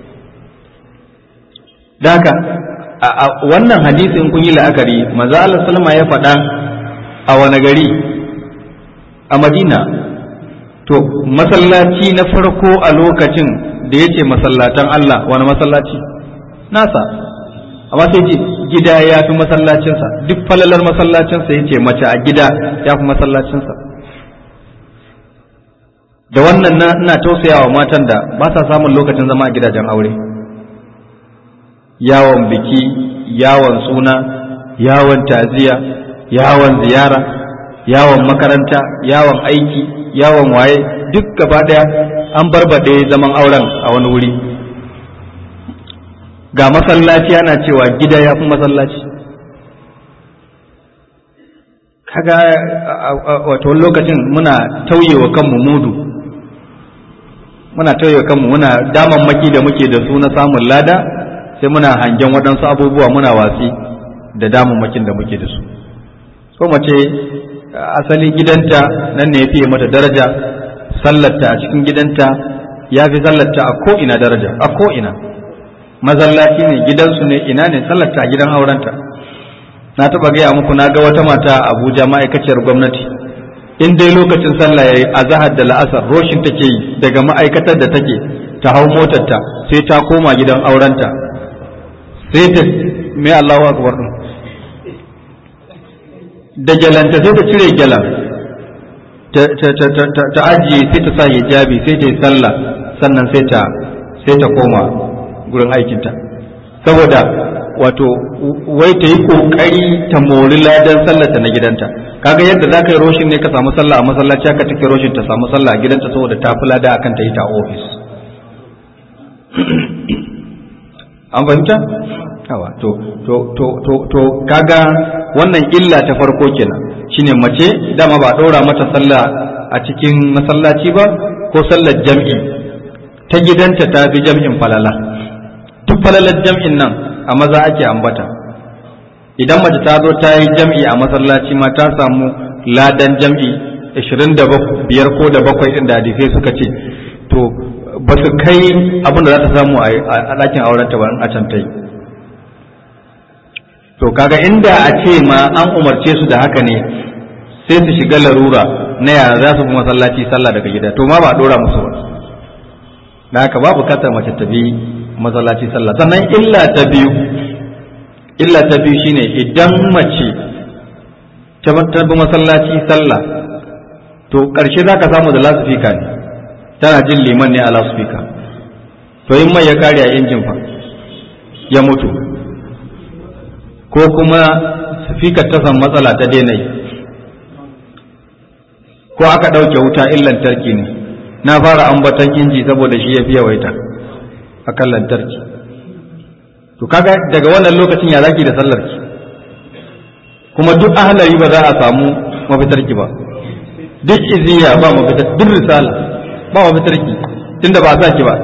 daka a wannan hadisin kun yi la'akari manzo Allah sallama ya faɗa a wani gari a Madina to masallaci na farko a lokacin da ya ce masallatan Allah wani masallaci nasa amma sai ce gida ya fi masallacinsa duk falalar masallacinsa ya ce mace a gida ya fi masallacinsa da wannan na ina tausayawa matan da ba sa samun lokacin zama a gidajen aure yawon biki yawon suna yawon taziya yawon ziyara yawon makaranta yawon aiki yawon waye duk gaba daya an barbaɗe zaman auren a wani wuri ga masallaci ana cewa gida ya fi masallaci kaga wato lokacin muna tauyewa kanmu mudu muna tauyewa kanmu muna damammaki da muke da su na samun lada sai muna hangen waɗansu abubuwa muna watsi da damammakin da muke da su ko mace asali gidanta nan ne ya fiye mata daraja sallarta a cikin gidanta ya fi sallarta a ko'ina daraja a ko'ina masallaci ne gidansu ne ina ne sallarta a gidan aurenta na taɓa gaya muku na ga wata mata a Abuja ma'aikaciyar gwamnati in dai lokacin sallah yayi azhar da la'asar roshin take yi daga ma'aikatar da take ta hau motarta sai ta koma gidan aurenta sai ta mai Allahu akbar da gyalanta sai ta cire gyalan ta ajiye sai ta sa hijabi sai ta yi sallah sannan sai ta sai ta koma gurin aikinta saboda wato wai ta yi kokari ta mori ladan sallarta na gidanta kaga yadda za ka yi roshin ne ka samu sallah a masallaci haka take roshin ta samu sallah a gidanta saboda ta fi lada akan ta yi ta ofis an fahimta yawa to to to to to kaga wannan illa ta farko kenan shine mace dama ba ɗora mata sallah a cikin masallaci ba ko sallar jam'i ta gidanta ta fi jam'in falala duk falalar jam'in nan a maza ake ambata idan mace ta zo ta yi jam'i a masallaci ma ta samu ladan jam'i ashirin da biyar ko da bakwai ɗin da hadisai suka ce to ba su kai abin da za ta samu a ɗakin aurenta ba a can ta yi to kaga inda a ce ma an umarce su da haka ne sai su shiga larura na yara za su fi masallaci sallah daga gida to ma ba a ɗora musu ba da haka babu bukatar mace ta bi masallaci sallah sannan illa ta biyu illa ta biyu shine idan mace ta bi masallaci sallah to ƙarshe za ka samu da lasifika ne tana jin liman ne a lasifika to in mai ya kare a injin fa ya mutu ko kuma sifikar ta san matsala ta daina yi, ko aka ɗauke wuta in lantarki ne, na fara ambatan inji saboda shi ya fi yawaita a kan lantarki. To kaga daga wannan lokacin ya zaki da sallarki, kuma duk ahlari ba za a samu mafitarki ba, duk iziya ba mafitar, duk risala ba mafitarki tunda ba a sa ki ba.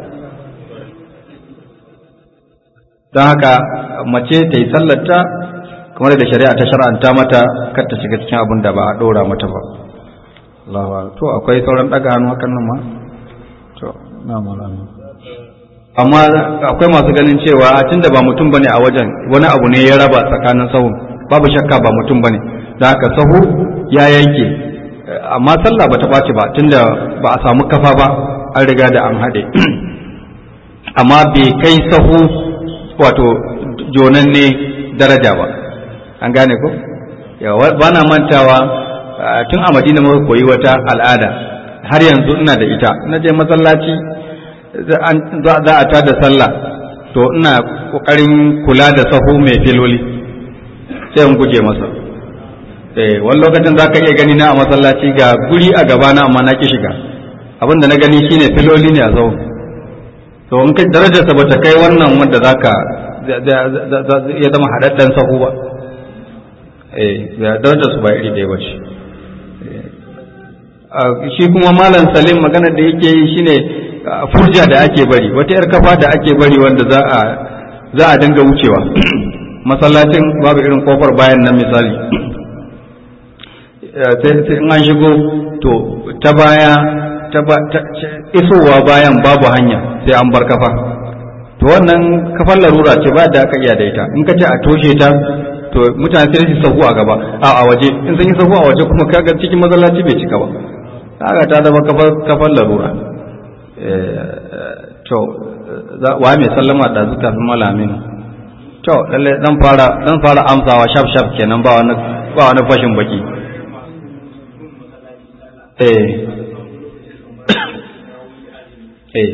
don haka mace ta yi sallarta kamar da shari'a ta shar'anta mata kar ta shiga cikin abin da ba a ɗora mata ba. Allahu to akwai sauran ɗaga hannu hakan nan ma to na malami, amma akwai masu ganin cewa a tunda ba mutum bane a wajen, wani abu ne ya raba tsakanin sahu, babu shakka ba mutum bane, don haka sahu ya yanke, amma sallah bata ɓaci ba tunda ba a samu kafa ba, an riga da an haɗe amma bai kai sahu wato jonanne daraja ba, an gane ko? Ba na mantawa tun a Madina muka koyi wata al'ada, har yanzu ina da ita. Na je masallaci za a tada sallah, to ina kokarin kula da sahu mai filoli sai in guje masa. Eh, wani lokacin za ka iya gani na a masallaci ga guri a gabana amma na ki shiga, abinda na gani shine filoli ne a sahu. To in kai darajarsa ba ta kai wannan wanda za ka ya zama haɗaɗɗen sahu ba, eh darajarsu ba iri ɗaya ba ce. Shi kuma malam Salim maganar da yake yi shine furja da ake bari, wata yar kafa da ake bari wanda za a za a dinga wucewa masallacin babu irin kofar bayan nan misali, sai in an shigo to ta baya ta isowa bayan babu hanya sai an bar kafa, to wannan kafar larura ce ba da aka iya da ita, in ka ce a toshe ta to mutane sai su sahu a gaba a a waje, in sun yi sahu a waje kuma kaga cikin masallaci bai cika ba, kaga ta zama kafar kafar larura. To wa mai sallama da zuka fi malamin, to lalle dan fara dan fara amsawa shaf shaf kenan, ba wani ba wani fashin baki. eh eh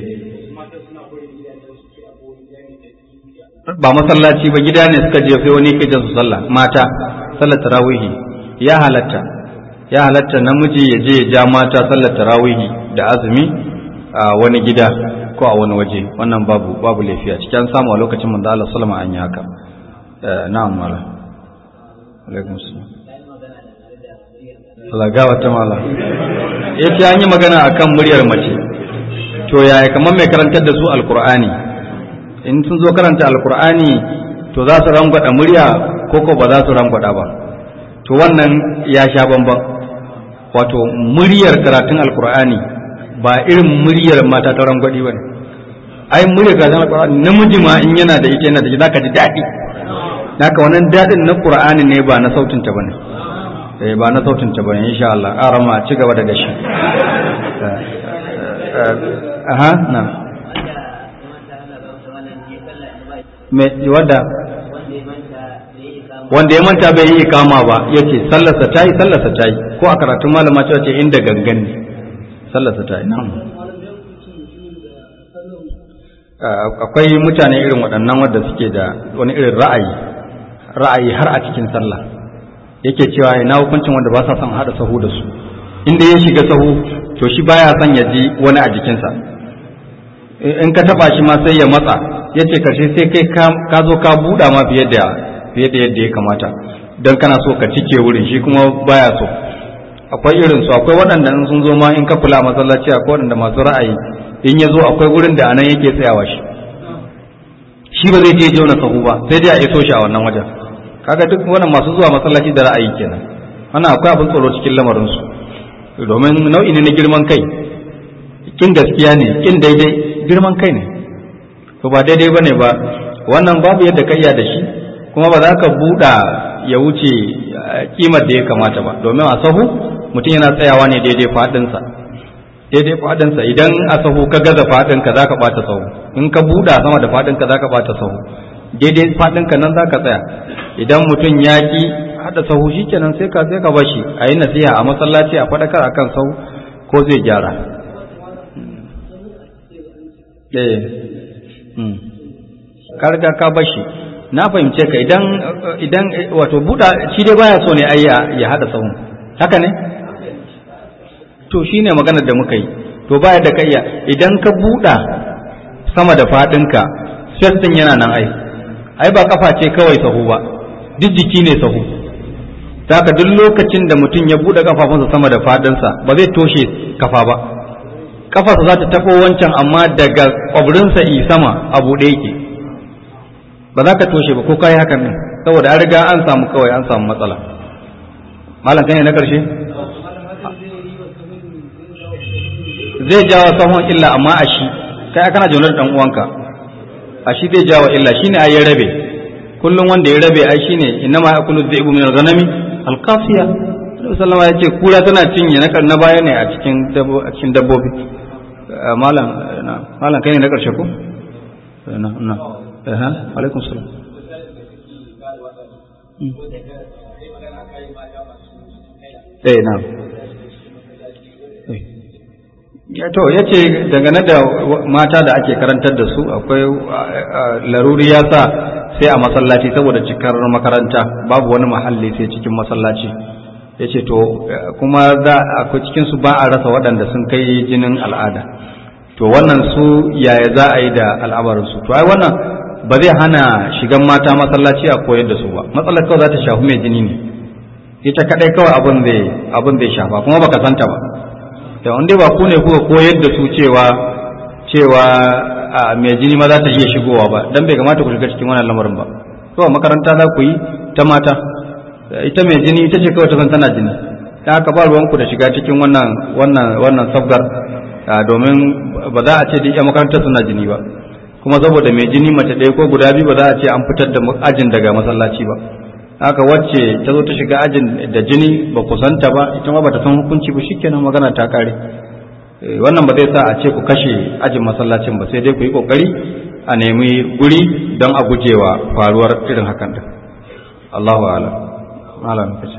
ba masallaci ba, gida ne suka je sai wani ke su sallah, mata sallar tarawihi ya halatta, ya halatta namiji ya je ya ja mata sallar tarawihi da azumi a wani gida ko a wani waje, wannan babu babu lafiya cikin samu a lokacin manzo Allah sallama an yi haka. Na'am mala, alaikum salam. Allah ga wata mala, yace an yi magana akan muryar mace, to yaya kamar mai karantar da su alqur'ani, in sun zo karanta alkur'ani to za su rangwada murya ko ko ba za su rangwada ba, to wannan ya sha bamban. Wato muryar karatun alkur'ani ba irin muryar mata ta rangwadi bane, ai muryar karatun alkur'ani namiji ma in yana da ita yana da zaka ji daɗi, naka wannan daɗin na qur'ani ne ba na sautin ta bane, eh ba na sautin ta bane. Insha Allah arama ci gaba da gashi. aha na me wanda wanda ya manta bai yi ikama ba yace sallarsa tayi, sallarsa tayi, ko a karatun malama cewa ce inda gangan ne sallarsa tayi. na'am akwai mutane irin waɗannan wanda suke da wani irin ra'ayi ra'ayi har a cikin sallah, yake cewa ina hukuncin wanda ba sa son hada sahu da su, inda ya shiga sahu to shi baya son ya ji wani a jikinsa, in ka taba shi ma sai ya matsa, yace karshe sai kai ka zo ka buɗa ma fiye da fiye da yadda ya kamata don kana so ka cike wurin, shi kuma baya so. Akwai irin su, akwai waɗanda in sun zo ma in ka kula masallaci, akwai waɗanda masu ra'ayi in ya zo akwai wurin da anan yake tsayawa shi shi ba zai je jauna sahu ba, sai dai a iso shi a wannan wajen. Kaga duk wannan masu zuwa masallaci da ra'ayi kenan, wannan akwai abin tsoro cikin lamarin su, domin nau'i ne na girman kai, kin gaskiya ne, kin daidai girman kai ne, to ba daidai bane ba wannan, babu yadda ka iya da shi, kuma ba za ka buɗa ya wuce kimar da ya kamata ba, domin a sahu mutum yana tsayawa ne daidai faɗinsa, daidai faɗinsa. Idan a sahu ka gaza faɗinka za ka ɓata sahu, in ka buɗa sama da faɗinka za ka ɓata sahu, daidai faɗinka nan za ka tsaya. Idan mutum ya ƙi haɗa sahu shi kenan sai ka sai ka bashi a yi nasiha a masallaci a faɗakar akan sahu ko zai gyara. eh ka riga ka bashi na fahimce ka idan idan wato buɗa shi dai baya so ne ai ya hada sahun haka ne to shine maganar da muka yi to baya da kai idan ka buɗa sama da fadinka space din yana nan ai ai ba kafa ce kawai sahu ba duk jiki ne sahu haka duk lokacin da mutum ya buɗe kafafunsa sama da fadinsa ba zai toshe kafa ba kafarsa za ta tafo wancan amma daga kwabrinsa i sama a buɗe yake ba za ka toshe ba ko kai hakan ne saboda an riga an samu kawai an samu matsala malam kai ne na karshe zai jawo sahun illa amma a shi kai kana jaunar dan uwanka a shi zai jawo illa shine ai ya rabe kullum wanda ya rabe ai shine innama yakulu dhi'bu min al-ghanami al-qafiya sallama ya ce kura tana cinye na na baya ne a cikin a cikin dabbobi malam malam kai ne na karshe ko na na eh alaikum salam eh na ya to yace dangane da mata da ake karantar da su akwai laruri ya sa sai a masallaci saboda cikar makaranta babu wani mahalli sai cikin masallaci yace to kuma za akwai cikin su ba a rasa waɗanda sun kai jinin al'ada to wannan su yaya za a yi da al'amarin su to ai wannan ba zai hana shigan mata masallaci a koyar da su ba matsalar kawai za ta shafi mai jini ne ita kadai kawai abin zai abin zai shafa kuma baka santa ba da wanda ba ku ne kuka koyar da su cewa cewa mai jini ma za ta iya shigowa ba dan bai kamata ku shiga cikin wannan lamarin ba to makaranta za ku yi ta mata ita mai jini ita ce kawai ta san tana jini ta haka ba ruwan ku da shiga cikin wannan wannan wannan sabgar domin ba za a ce da makarantar suna jini ba kuma saboda mai jini mace ɗaya ko guda biyu ba za a ce an fitar da ajin daga masallaci ba haka wacce ta zo ta shiga ajin da jini ba ku santa ba ita ma ba ta san hukunci ba shikenan magana ta kare wannan ba zai sa a ce ku kashe ajin masallacin ba sai dai ku yi kokari a nemi guri don a gujewa faruwar irin hakan din Allahu a'lam malam kace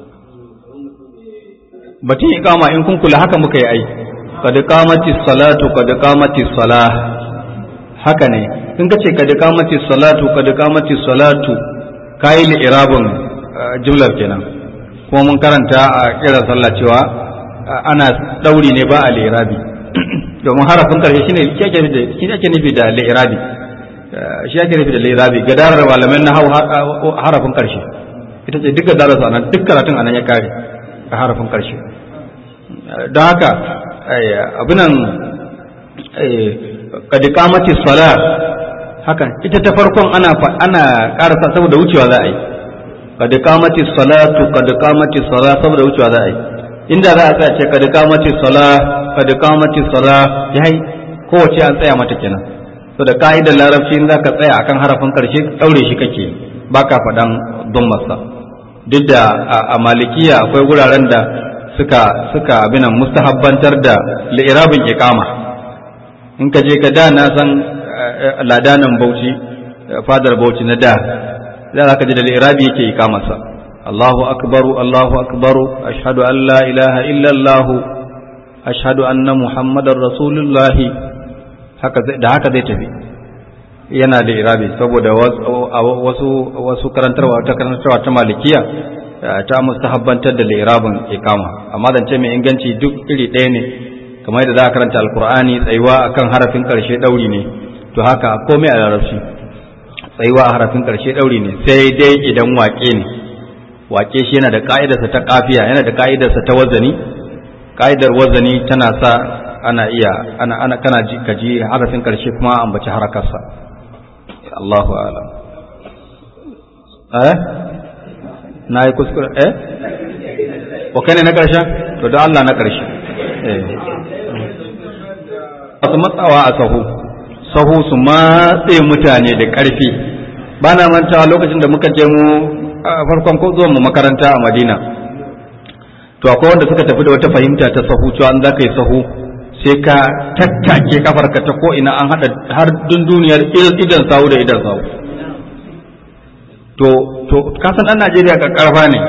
batun iqama in kun kula haka muka yi ai kad qamati salatu kad qamati salah haka ne in kace kad qamati salatu kad qamati salatu kai li irabun jumlar kenan kuma mun karanta a kira sallah cewa ana dauri ne ba a lirabi domin harafin karshe shine yake da shine yake nufi da lirabi shi yake nufi da lirabi gadarar malaman na harafin karshe ita ce duka darasa nan duk karatun anan ya kare a harafin karshe don haka abinan kad qamati salat haka ita ta farkon ana ana karasa saboda wucewa za a yi kad qamati salatu kad qamati salat saboda wucewa za a yi inda za a tsaya ce kad qamati salat kad qamati salat yayi kowace an tsaya mata kenan to da kaidar larabci in zaka tsaya akan harafin karshe daure shi kake baka fadan dummarsa duk da a malikiya akwai wuraren da suka suka abinan mustahabbantar da li'irabin iqama in ka je ka da na san ladanan Bauchi fadar Bauchi na da za ka ji da li'irabi yake iqamarsa Allahu akbaru Allahu akbaru ashhadu an la ilaha illa Allah ashhadu anna muhammadar rasulullah haka da haka zai tafi yana da irabi saboda wasu wasu karantarwa ta karantarwa ta malikiya ta mustahabbantar da lirabin iqama amma zance mai inganci duk iri ɗaya ne kamar yadda za a karanta alqur'ani tsayuwa akan harafin karshe dauri ne to haka komai a larabci tsayuwa a harafin karshe dauri ne sai dai idan waƙe ne waƙe shi yana da ka'idarsa ta kafiya yana da ka'idarsa ta wazani ka'idar wazani tana sa ana iya ana ana kana ji kaji harafin karshe kuma ambaci harakarsa Allahu a'lam eh na yi kuskure eh ko kai ne na karshen to da Allah na karshe eh wasu matsawa a sahu sahu su matse mutane da karfi ba na mantawa lokacin da muka je mu farkon ko zuwan mu makaranta a Madina to akwai wanda suka tafi da wata fahimta ta sahu cewa an zaka yi sahu sai ka tattake kafarka ta ko ina an hada har dunduniyar idan sawu da idan sawu to to kasan dan Najeriya ka karfa ne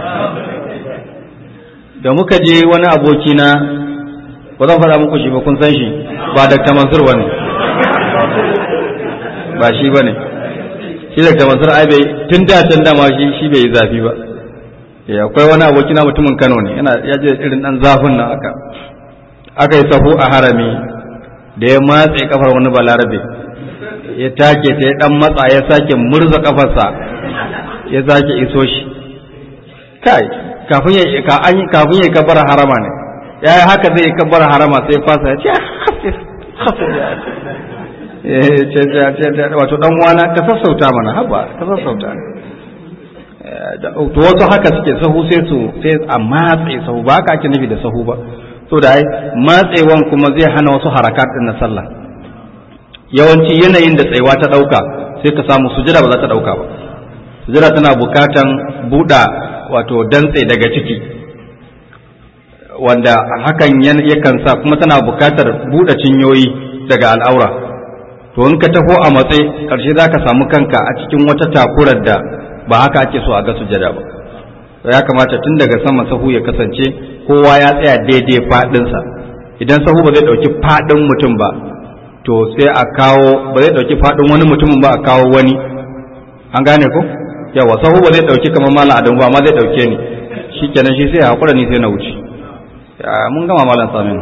da muka je wani aboki na ba zan fara muku shi ba kun san shi ba Dr. Mansur bane ba shi bane shi da kamar sun ai bai tun da can dama shi shi bai yi zafi ba. Eh akwai wani abokina mutumin Kano ne yana ya je irin dan zafin nan aka aka yi sahu a harami da ya matse kafar wani balarabe ya take ta ya dan matsa ya sake murza kafarsa ya sake iso shi kai kafin ya ka an kafin ya kabbara harama ne yayi haka zai kabbara harama sai fasa ya ce hafiz hafiz eh ce ce wato dan uwana ka sassauta mana haba ka sassauta to wasu haka suke sahu sai su sai a matse sahu ba ka ake nufi da sahu ba to da ai matsewan kuma zai hana wasu harakat din na sallah yawanci yanayin da tsayuwa ta dauka sai ka samu sujada ba za ta dauka ba sujada tana bukatan buɗa wato dantse daga ciki wanda hakan yakan sa kuma tana bukatar buɗe cinyoyi daga al'aura to in ka taho a matsayi karshe za ka samu kanka a cikin wata takurar da ba haka ake so a ga sujada ba ya kamata tun daga sama sahu ya kasance kowa ya tsaya daidai faɗinsa idan sahu ba zai ɗauki faɗin mutum ba to sai a kawo ba zai ɗauki faɗin wani mutumin ba a kawo wani an gane ko yawa sahu ba zai ɗauki kamar malam adamu ba amma zai ɗauke ni shi kenan shi sai a haƙura ni sai na wuce mun gama malam saminu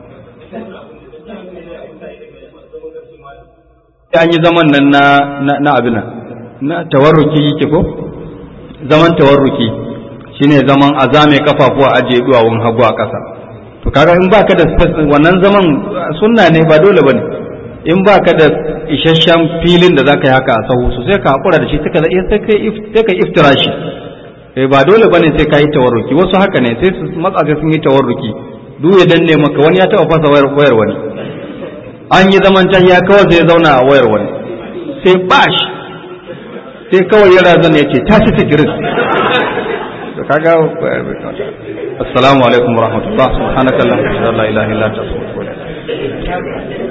an yi zaman nan na na abin nan na tawarruki yake ko zaman tawarruki shine zaman azame kafafu a aje duwawun hagu a ƙasa to kaga in baka da space wannan zaman sunna ne ba dole bane in baka da isasshen filin da zaka yi haka a sahu so sai ka hakura da shi sai ka sai ka sai ka iftirashi eh ba dole bane sai ka yi tawarruki wasu haka ne sai su matsa sai sun yi tawarruki duk ya danne maka wani ya taba fasa wayar wayar wani an yi zaman can ya kawai sai zauna a wayar wani sai bash sai kawai ya razana ya ce tashi sigiris to kaga assalamu alaikum warahmatullahi subhanakallahumma wa la ilaha illa anta astaghfiruka wa atubu ilaik